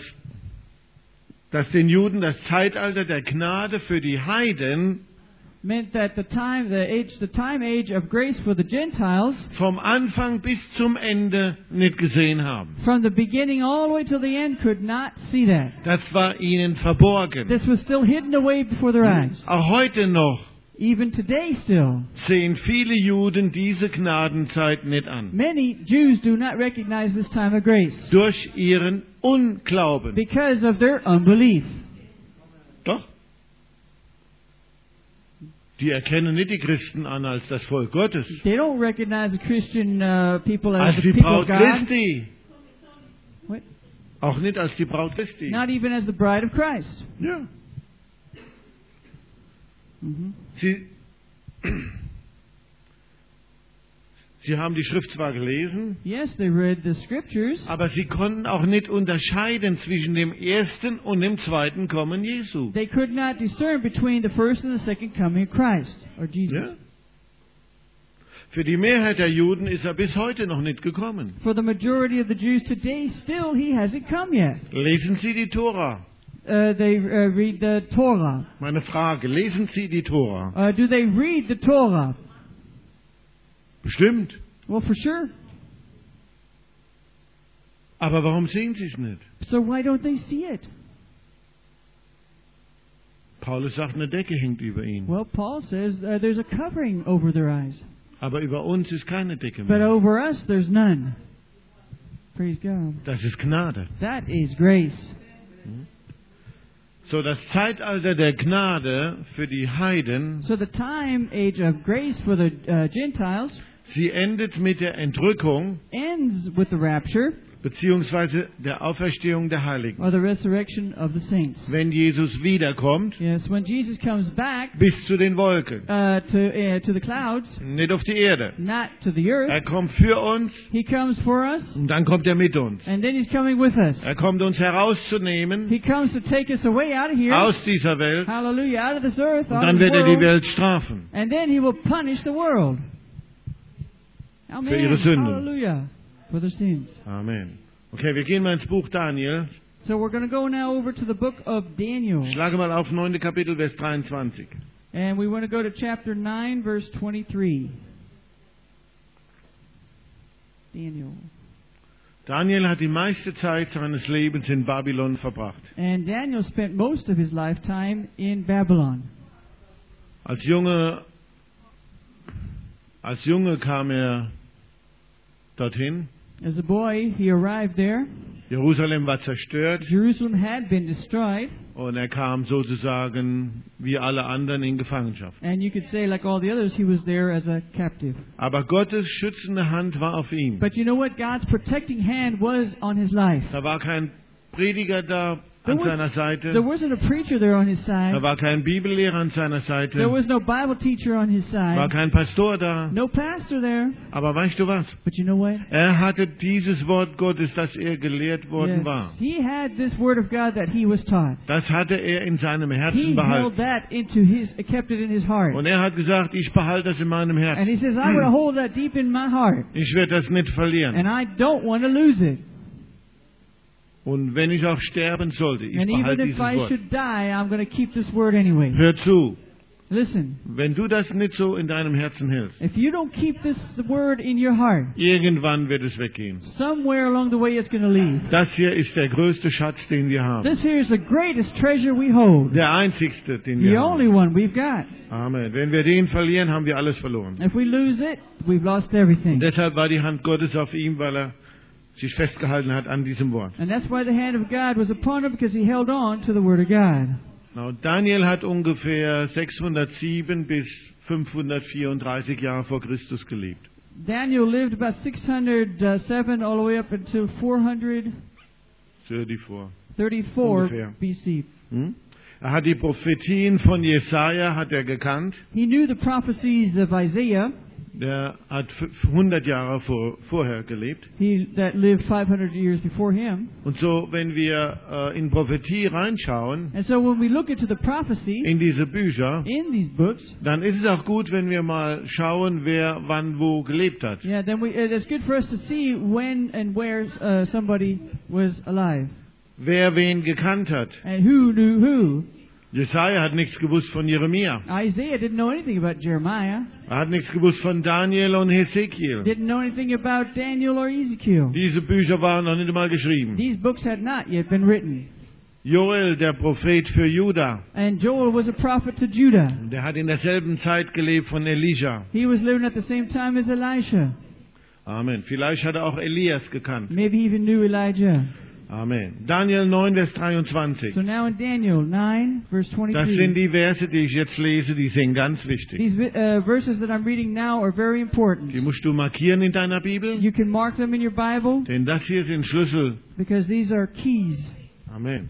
dass den Juden das Zeitalter der Gnade für die Heiden meant that the time, the age, the time age of grace for the Gentiles, vom Anfang bis zum Ende nicht gesehen haben. from the beginning all the way till the end, could not see that. Das war ihnen verborgen. This was still hidden away before their eyes. Auch heute noch Even today still, sehen viele Juden diese Gnadenzeit nicht an. many Jews do not recognize this time of grace Durch ihren Unglauben. because of their unbelief. Doch. Die erkennen nicht die Christen an als das Volk Gottes. They don't recognize the Christian uh, people as Als the die people Braut of God. Christi. What? Auch nicht als die Braut Christi. Not even as the bride of Christ. Ja. Mhm. Sie, sie haben die Schrift zwar gelesen, Yes, they read the scriptures, aber sie konnten auch nicht unterscheiden zwischen dem ersten und dem zweiten Kommen Jesu. they could not discern between the first and the second coming of Christ or Jesus. Ja? Für die Mehrheit der Juden ist er bis heute noch nicht gekommen. For the majority of the Jews today, still he hasn't come yet. Lesen Sie die Tora. Uh, they uh, read the Torah. Meine Frage, lesen Sie die Tora? Uh, do they read the Torah? Bestimmt. Well, for sure. Aber warum sehen Sie es nicht? So why don't they see it? Paulus sagt, eine Decke hängt über ihn. Well, Paul says uh, there's a covering over their eyes. Aber über uns ist keine Decke But mehr. over us, there's none. Praise God. Das ist Gnade. That is grace. So, das Zeitalter der Gnade für die Heiden So the time age of grace for the uh, Gentiles Sie endet mit der Entrückung ends with the rapture beziehungsweise der Auferstehung der Heiligen. or the resurrection of the saints. Wenn Jesus wiederkommt, Yes, when Jesus comes back bis zu den Wolken, uh, to uh, to the clouds, nicht auf die Erde. not to the earth, Er kommt für uns He comes for us, und dann kommt er mit uns. and then He's coming with us. Er kommt uns herauszunehmen He comes to take us away out of here, aus dieser Welt hallelujah, out of this earth, und out dann of the wird er die world, Welt strafen. and then He will punish the world. Amen. Für ihre Sünden. Hallelujah. For their sins. Amen. Okay, wir gehen mal ins Buch Daniel. So we're going to go now over to the book of Daniel. Schlage mal auf neunte Kapitel, Vers dreiundzwanzig. And we want to go to chapter nine, verse twenty-three. Daniel. Daniel hat die meiste Zeit seines Lebens in Babylon verbracht. And Daniel spent most of his lifetime in Babylon. Als Junge, als Junge kam er dorthin. As a boy, he arrived there. Jerusalem war zerstört Jerusalem had been destroyed. und er kam sozusagen wie alle anderen in Gefangenschaft. And you could say, like all the others, he was there as a captive. Aber Gottes schützende Hand war auf ihm. But you know what? God's protecting hand was on his life. Da war kein Prediger da There an seiner was, Seite. there wasn't a preacher there on his Da side. war kein Bibellehrer an seiner Seite. There was no Bible teacher on his War side. kein Pastor da. No pastor there. Aber weißt du was? But you know what? Er hatte dieses Wort Gottes, das er gelehrt worden Yes. war. He had this word of God that he was taught. Das hatte er in seinem He Herzen held behalten. that into his, kept it in his heart. Und er hat gesagt, ich behalte das in meinem And Herzen. he says, I'm going to hold that deep in my heart. Ich werde das nicht verlieren. And I don't want to lose it. Und wenn ich auch sterben sollte, ich And even behalte if dieses I Wort. should die, I'm going to keep this word anyway. Hör zu, Listen, wenn du das nicht so in deinem Herzen hältst, if you don't keep this the word in your heart, irgendwann wird es weggehen. somewhere along the way it's going to leave. Das hier ist der größte Schatz, den wir haben. This here is the greatest treasure we hold. Der einzigste, den The wir only haben. one we've got. Amen. Wenn wir den verlieren, haben wir alles verloren. If we lose it, we've lost Und everything. deshalb war die Hand Gottes auf ihm, weil er sich festgehalten hat an diesem Wort. And that's why the hand of God was upon him, because he held on to the word of God. Now, Daniel hat ungefähr sechshundertsieben bis fünfhundertvierunddreißig Jahre vor Christus gelebt. Daniel lived about six hundred seven all the way up until four hundred thirty-four. thirty-four Ungefähr. B C. Hm? Er hat die Prophetien von Jesaja hat er gekannt. He knew the prophecies of Isaiah. Der hat hundert Jahre vor, vorher gelebt. He that lived five hundred years before him. Und so, wenn wir äh, in Prophetie reinschauen, And so when we look into the prophecy in diese Bücher, in these books, dann ist es auch gut, wenn wir mal schauen, wer wann wo gelebt hat. yeah, then we, it's good for us to see when and where uh, somebody was alive Wer wen gekannt hat. and who knew who. Jesaja hat nichts gewusst von Jeremia. Isaiah didn't know anything about Jeremiah. Er hat nichts gewusst von Daniel und Hesekiel. Didn't know anything about Daniel or Ezekiel. Diese Bücher waren noch nicht einmal geschrieben. These books had not yet been written. Joel, der Prophet für Juda, And Joel was a prophet to Judah. der hat in derselben Zeit gelebt von Elisha. He was living at the same time as Elisha. Amen. Vielleicht hat er auch Elias gekannt. Maybe he even knew Elijah. Amen. Daniel neun, Vers dreiundzwanzig. So now in Daniel nine, verse Das sind twenty-three. die Verse, die ich jetzt lese, die sind ganz wichtig. These uh, verses that I'm reading now are very important. Die musst du markieren in deiner Bibel, You can mark them in your Bible denn das hier sind Schlüssel. because these are keys. Amen.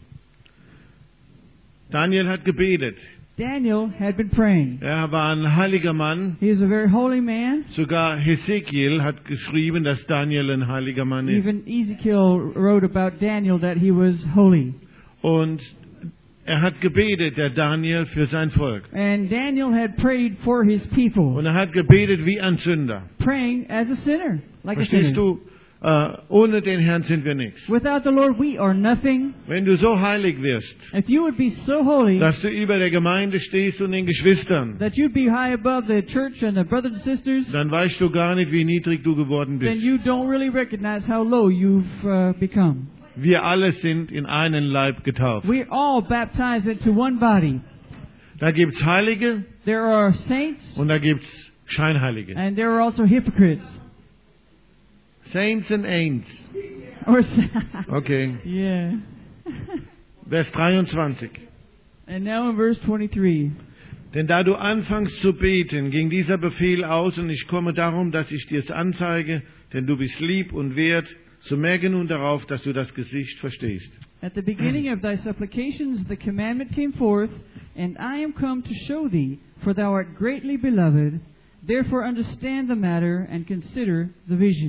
Daniel hat gebetet. Daniel had been praying. Er war ein heiliger Mann. He is a very holy man. Sogar Hesekiel hat geschrieben, dass Daniel ein heiliger Mann ist. Even Ezekiel wrote about Daniel that he was holy. Und er hat gebetet, der Daniel, für sein Volk. And Daniel had prayed for his people, Und er hat gebetet wie ein Sünder. praying as a sinner, like a Verstehst sinner. du? Äh, ohne den Herrn sind wir nichts. Without the Lord, we are nothing. Wenn du so heilig wirst, If you would be so holy dass du über der Gemeinde stehst und den Geschwistern, that you'd be high above the church and the brothers and sisters, dann weißt du gar nicht, wie niedrig du geworden then bist. you don't really recognize how low you've uh, become. Wir alle sind in einen Leib getauft. We're all baptized into one body. Da gibt's Heilige There are saints und da gibt's Scheinheilige. and there are also hypocrites. Saints and Aints. Or Okay. yeah. Vers dreiundzwanzig. And now in verse twenty-three. Denn da du anfängst zu beten, ging dieser Befehl aus, und ich komme darum, dass ich dir es anzeige, denn du bist lieb und wert, so merke nun darauf, dass du das Gesicht verstehst. At the beginning of thy supplications the commandment came forth, and I am come to show thee, for thou art greatly beloved. Therefore understand the matter and consider the vision.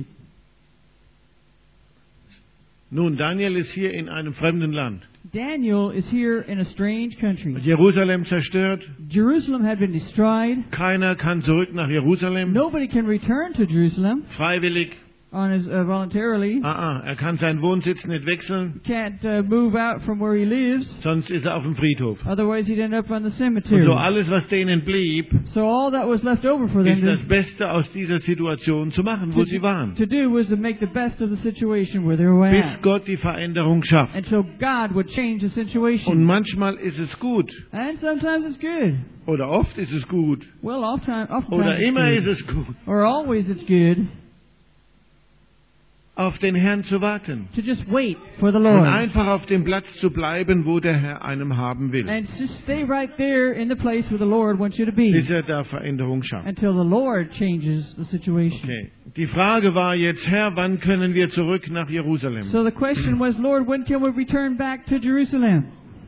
Nun, Daniel ist hier in einem fremden Land. Daniel is here in a strange country. Jerusalem zerstört. Jerusalem had been destroyed. Keiner kann zurück nach Jerusalem. Nobody can return to Jerusalem Freiwillig. on his, uh, voluntarily. Ah, ah, er kann seinen Wohnsitz nicht wechseln, Can't uh, move out from where he lives. sonst ist er auf dem Friedhof. Otherwise he'd end up on the Und cemetery. so alles, was denen blieb, So all that was left over for them ist das to, Beste aus dieser Situation zu machen, wo sie waren. to do was to make the best of the situation where they were Bis at. Gott die Veränderung schafft. Until God would change the Und situation. manchmal ist es gut. And sometimes it's good. Oder oft ist es gut. Well, oftentimes, Oder oftentimes immer it's ist good. es gut, Or always it's good auf den Herrn zu warten. to just wait for the Und Lord. einfach auf dem Platz zu bleiben, wo der Herr einem haben will. And just stay right there in the place where the Lord wants you to be. Bis er da Veränderung schafft. Until the Lord changes the situation. Okay. Die Frage war jetzt, Herr, wann können wir zurück nach Jerusalem? So the question was, Lord, when can we return back to Jerusalem?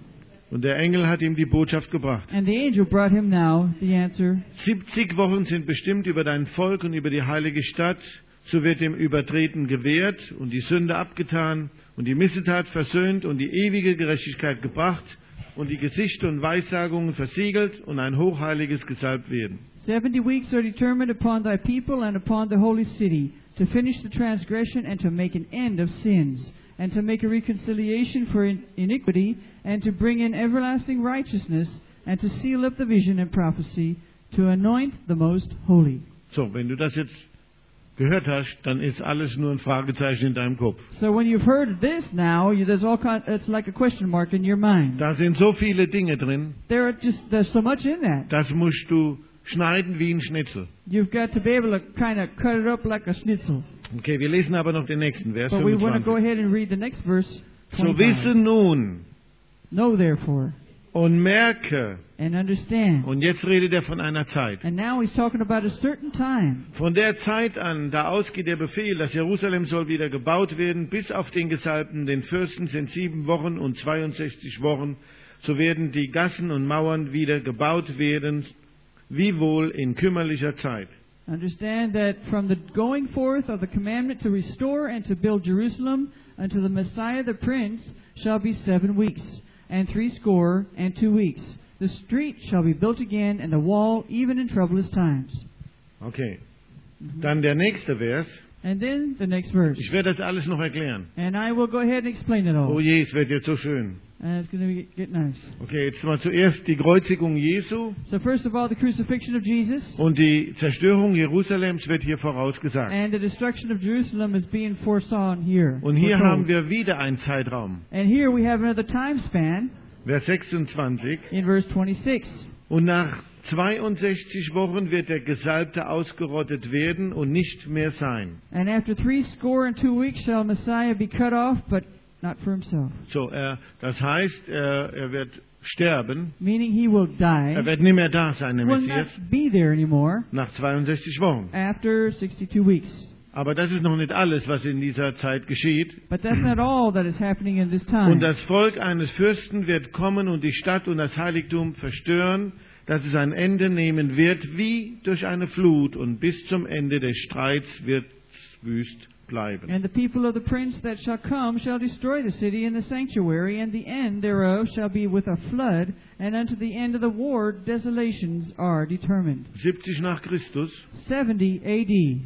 Und der Engel hat ihm die Botschaft gebracht. And the angel brought him now the answer. siebzig Wochen sind bestimmt über dein Volk und über die heilige Stadt. So wird dem Übertreten gewährt und die Sünde abgetan und die Missetat versöhnt und die ewige Gerechtigkeit gebracht und die Gesichter und Weissagungen versiegelt und ein hochheiliges gesalbt werden. Seventy weeks are determined upon thy people and upon the holy city, to finish the transgression and to make an end of sins, and to make a reconciliation for in- iniquity, and to bring in everlasting righteousness, and to seal up the vision and prophecy, to anoint the most holy. So, wenn du das jetzt gehört hast, dann ist alles nur ein Fragezeichen in deinem Kopf. So when you've heard this now, you, there's all kind, it's like a question mark in your mind. Da sind so viele Dinge drin, There are just there's so much in that. das musst du schneiden wie ein Schnitzel. You've got to be able to kind of cut it up like a schnitzel. Okay, wir lesen aber noch den nächsten Vers, But we want to go fünfundzwanzig. ahead and read the next verse. So twenty-five. wisse nun Know therefore und merke, and understand. und jetzt redet er von einer Zeit. And now he's talking about a certain time. Von der Zeit an, da ausgeht der Befehl, dass Jerusalem soll wieder gebaut werden, bis auf den Gesalbten, den Fürsten sind sieben Wochen und zweiundsechzig Wochen, so werden die Gassen und Mauern wieder gebaut werden, wie wohl in kümmerlicher Zeit. Understand that from the going forth of the commandment to restore and to build Jerusalem unto the Messiah the Prince shall be seven weeks, and threescore and two weeks. The street shall be built again, and the wall even in troublous times. Okay, dann der nächste Vers. And then the next verse. Ich werde das alles noch erklären. And I will go ahead and explain it all. Oh je, es wird jetzt so schön. And it's going to get, get nice. Okay, jetzt mal zuerst die Kreuzigung Jesu So first of all, the crucifixion of Jesus. und die Zerstörung Jerusalems wird hier vorausgesagt. And the destruction of Jerusalem is being foresawn here. Und hier foretold. haben wir wieder einen Zeitraum. And here we have another time span Vers sechsundzwanzig. in verse twenty-six. Und nach zweiundsechzig Wochen wird der Gesalbte ausgerottet werden und nicht mehr sein. And after three score and two weeks shall Messiah be cut off, but not for himself. So, er, das heißt, er, er wird sterben. Meaning he will die. Er wird nicht mehr da sein, der Will Messias, not be there anymore nach zweiundsechzig Wochen. after sixty-two weeks. Aber das ist noch nicht alles, was in dieser Zeit geschieht. But that's not all that is happening in this time. Und das Volk eines Fürsten wird kommen und die Stadt und das Heiligtum verstören, dass es ein Ende nehmen wird, wie durch eine Flut, und bis zum Ende des Streits wird es wüst bleiben. And the people of the prince that shall come shall destroy the city and the sanctuary, and the end thereof shall be with a flood, and unto the end of the war desolations are determined. siebzig nach Christus seventy A D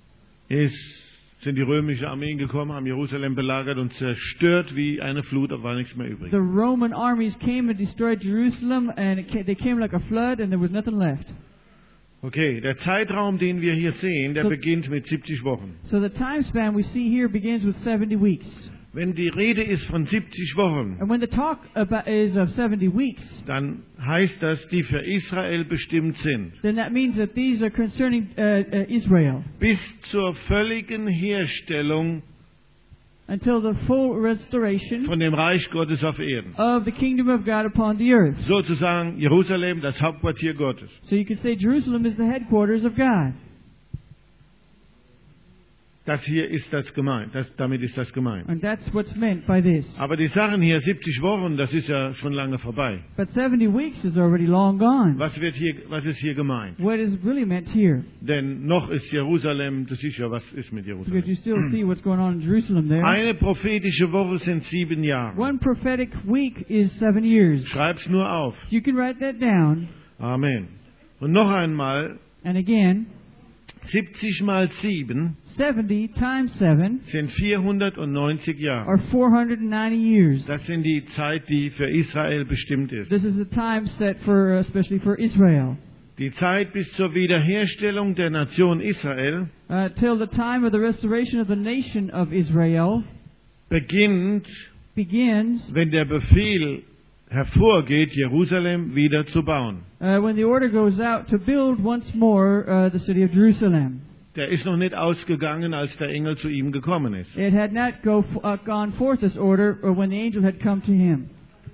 ist, sind die römische Armeen gekommen, haben Jerusalem belagert und zerstört wie eine Flut, da war nichts mehr übrig. The Roman armies came and destroyed Jerusalem, and it came, they came like a flood, and there was nothing left. Okay, der Zeitraum, den wir hier sehen, der So- beginnt mit siebzig Wochen. So the time span we see here begins with seventy weeks. Wenn die Rede ist von siebzig Wochen, And when the talk about is of seventy weeks, dann heißt das, die für Israel bestimmt sind. then that means that these are concerning uh, uh, Israel. Bis zur völligen Herstellung until the full restoration von dem Reich Gottes auf Erden. of the kingdom of God upon the earth. Sozusagen Jerusalem, das Hauptquartier Gottes. So you could say Jerusalem is the headquarters of God. Das hier ist das gemeint. Das, damit ist das gemeint. And that's what's meant by this. Aber die Sachen hier, siebzig Wochen, das ist ja schon lange vorbei. But seventy weeks is already long gone. Was wird hier, was ist hier gemeint? What is really meant here? Denn noch ist Jerusalem, das ist ja, was ist mit Because you Jerusalem? still see what's going on in Jerusalem there. Eine prophetische Woche sind sieben Jahre. One prophetic week is seven years. Schreib's nur auf. You can write that down. Amen. Und noch einmal, And again, siebzig mal sieben seventy times seven sind vierhundertneunzig Jahre. are four hundred ninety years. Das sind die Zeit, die für Israel bestimmt ist. This is a time set for, especially for Israel. Die Zeit bis zur Wiederherstellung der Nation Israel Uh, till the time of the restoration of the nation of Israel beginnt, begins wenn der Befehl hervorgeht, Jerusalem wieder zu bauen. uh, when the order goes out to build once more uh, the city of Jerusalem. Der ist noch nicht ausgegangen, als der Engel zu ihm gekommen ist. It had not go, uh, gone forth this order or when the angel had come to him.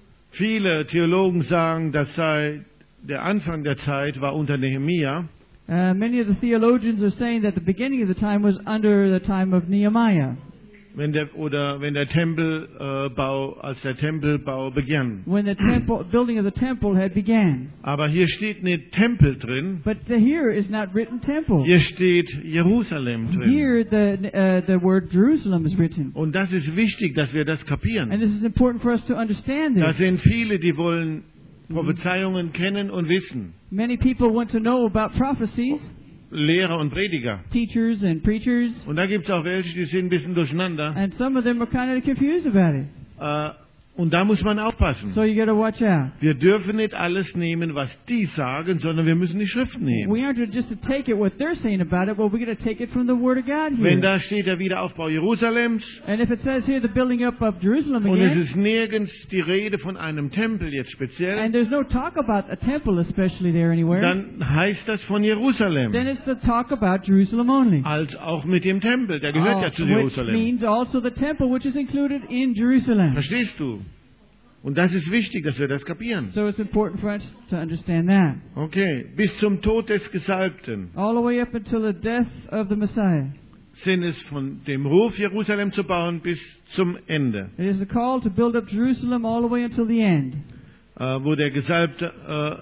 Viele Theologen sagen, das sei der Anfang der Zeit war unter Nehemia. Uh, many of the theologians are saying that the beginning of the time was under the time of Nehemiah. Wenn der, oder wenn der Tempelbau, äh, als der Tempelbau begann. When the temple, building of the temple had began. Aber hier steht nicht Tempel drin, But the, here is not written temple. hier steht Jerusalem drin. Here the, uh, the word Jerusalem is written. Und das ist wichtig, dass wir das And kapieren. this is important for us to understand Da this. sind viele, die wollen Prophezeiungen kennen und wissen. Many people want to know about prophecies, Lehrer und Prediger. teachers and preachers, Und da gibt es auch welche, die sind ein bisschen durcheinander. and some of them are kind of confused about it. Äh, Und da muss man aufpassen. So you got to watch out. Wir dürfen nicht alles nehmen, was die sagen, sondern wir müssen die Schrift nehmen. We aren't to just to take it what they're saying about it, but we got to take it from the Word of God Wenn here. da steht der Wiederaufbau Jerusalems And if it says here the building up of Jerusalem und es again, ist nirgends die Rede von einem Tempel jetzt speziell, and there's no talk about a temple especially there anywhere, dann heißt das von Jerusalem. then it's the talk about Jerusalem only. Als auch mit dem Tempel, der gehört ja zu Uh, which Jerusalem. means also the temple which is included in Jerusalem. Verstehst du? Und das ist wichtig, dass wir das kapieren. So it's important for us to understand that. Okay, bis zum Tod des Gesalbten All the way up until the death of the Messiah. sind es von dem Ruf, Jerusalem zu bauen, bis zum Ende, It is the call to build up Jerusalem all the way until the end, äh, wo der Gesalbte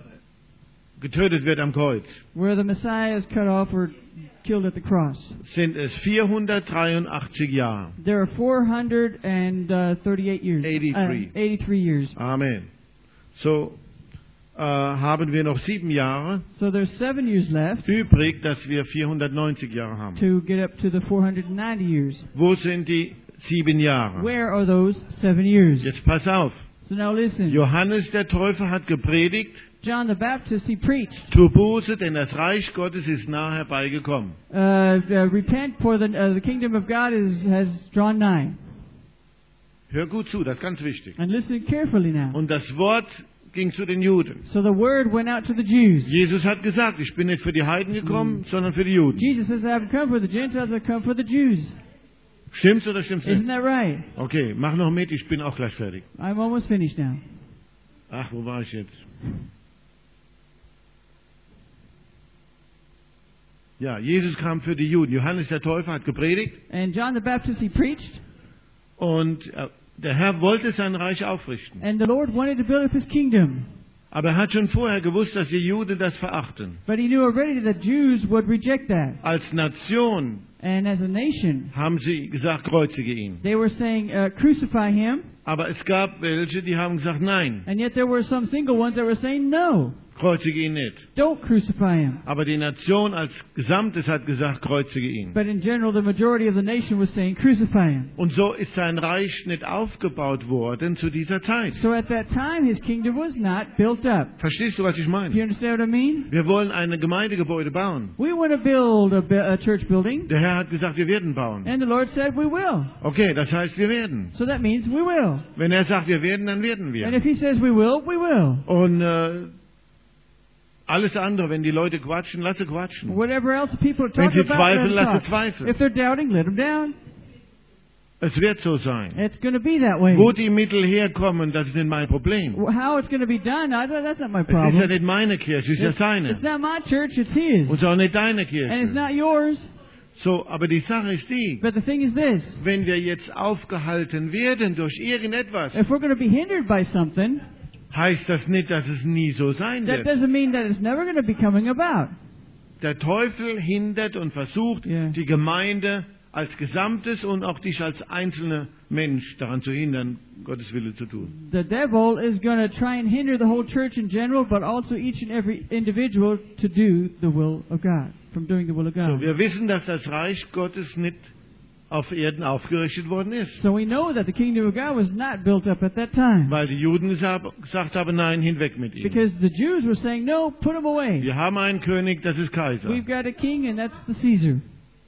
äh, getötet wird am Kreuz. where the Messiah is cut off or killed at the cross. Sind es vierhundertdreiundachtzig Jahre. There are four hundred thirty-eight years. eighty-three. Uh, eighty-three years. Amen. So äh, haben wir noch sieben Jahre So there's seven years left übrig, dass wir vierhundertneunzig Jahre haben. to get up to the four hundred ninety years. Wo sind die sieben Jahre? Where are those seven years? Jetzt pass auf. So now listen. Johannes der Täufer hat gepredigt, John the Baptist, he preached, tu Buße, denn das Reich Gottes ist nahe herbeigekommen. uh, uh, repent for the, uh, the kingdom of God is, has drawn nigh. Hör gut zu, das ist ganz wichtig. And listen carefully now. Und das Wort ging zu den Juden. So the word went out to the Jews. Jesus hat gesagt, ich bin nicht für die Heiden gekommen, sondern für die Juden. Jesus says, I haven't come for the Gentiles, I've come for the Jews. Stimmt's oder stimmt's Isn't nicht? that right? Okay, mach noch mit, ich bin auch gleich fertig. I'm almost finished now. Ach, wo war ich jetzt? Ja, Jesus kam für die Juden. Johannes der Täufer hat gepredigt And John the Baptist, he preached, und äh, der Herr wollte sein Reich aufrichten. and the Lord wanted to build up his kingdom. Aber er hat schon vorher gewusst, dass die Juden das verachten. But he knew already that Jews would reject that. Als Nation And as a nation, haben sie gesagt, kreuzige ihn. they were saying, uh, crucify him. Aber es gab welche, die haben gesagt, nein, And yet there were some single ones that were saying, no, kreuzige ihn nicht. don't crucify him. Aber die Nation als Gesamtes hat gesagt, kreuzige ihn. But in general, the majority of the nation was saying, crucify him. Und so ist sein Reich nicht aufgebaut worden zu dieser Zeit. So at that time, his kingdom was not built up. Verstehst du, was ich You meine? understand what I mean? Wir wollen ein Gemeindegebäude bauen. We want to build a, bu- a church building, Der Herr hat gesagt, wir werden bauen. and the Lord said we will. Okay, das heißt, wir werden. So that means we will. Wenn er sagt, wir werden, dann werden And wir. if he says we will, we will. Und äh, alles andere, wenn die Leute quatschen, lasse quatschen. Whatever else people are Wenn talking sie about, zweifeln, let them lasse talk. zweifeln. If they're doubting, let them down. Es wird so sein. It's going to be that way. Wo die Mittel herkommen, das ist nicht mein Problem. How it's going to be done, I, that's not my Es ist ja problem. nicht meine Kirche, es ist ja It's, seine. it's not my church, it's his. Und es ist auch nicht deine And it's Kirche. not yours. So, aber die Sache ist die, But the thing is this. wenn wir jetzt aufgehalten werden durch irgendetwas, If we're going to be hindered by something, heißt das nicht, dass es nie so sein that wird. doesn't mean that it's never going to be coming about. Der Teufel hindert und versucht, Yeah. die Gemeinde als Gesamtes und auch dich als einzelner Mensch daran zu hindern, Gottes Wille zu tun. The devil is going to try and hinder the whole church in general, but also each and every individual to do the will of God, from doing the will of So, God. wir wissen, dass das Reich Gottes nicht auf Erden aufgerichtet worden ist, So we know that the kingdom of God was not built up at that time. weil die Juden gesagt gesagt haben, nein, hinweg mit ihm. Because the Jews were saying, no, put him away. Wir haben einen König, das ist Kaiser. We've got a king and that's the Caesar.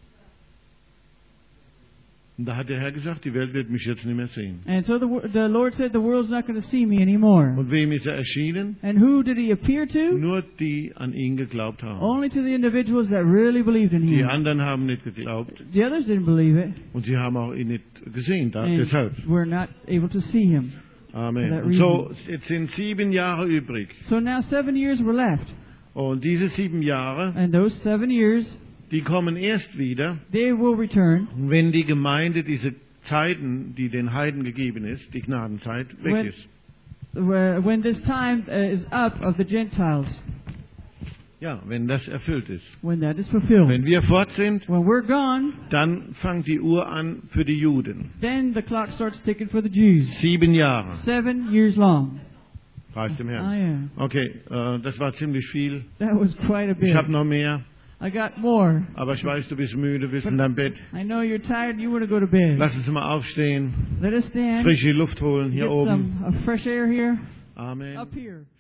Und da hat der Herr gesagt, die Welt wird mich jetzt nicht mehr sehen. And so the, wo- the Lord said, the world's not going to see me anymore. Und wem ist er erschienen? And who did he appear to? Nur die an ihn geglaubt haben. Only to the individuals that really believed in Die him. anderen haben nicht geglaubt The others didn't believe it. und sie haben auch ihn nicht gesehen. Da, And deshalb. were not able to see him. Amen. For that Und so, jetzt sind sieben Jahre übrig. So now seven years were left. Und diese sieben Jahre, And those seven years, die kommen erst wieder, they will return wenn die Gemeinde diese Zeiten, die den Heiden gegeben ist, die Gnadenzeit, weg When- ist. where- when this time uh, is up of the Gentiles. Ja, wenn das erfüllt ist. When that is fulfilled. Wenn wir fort sind, When we're gone, dann fängt die Uhr an für die Juden. then the clock starts ticking for the Jews. Sieben Jahre. Seven years long. Preis dem Oh Herrn. yeah, Okay, äh, das war ziemlich viel. that was quite a bit. Ich habe noch mehr, I got more. aber ich weiß, du bist müde, bist in deinem Bett. I know you're tired and you want to go to bed. Lass uns mal aufstehen, Let us stand. frische Luft holen hier Get oben. some uh, fresh air here. Amen. Up here.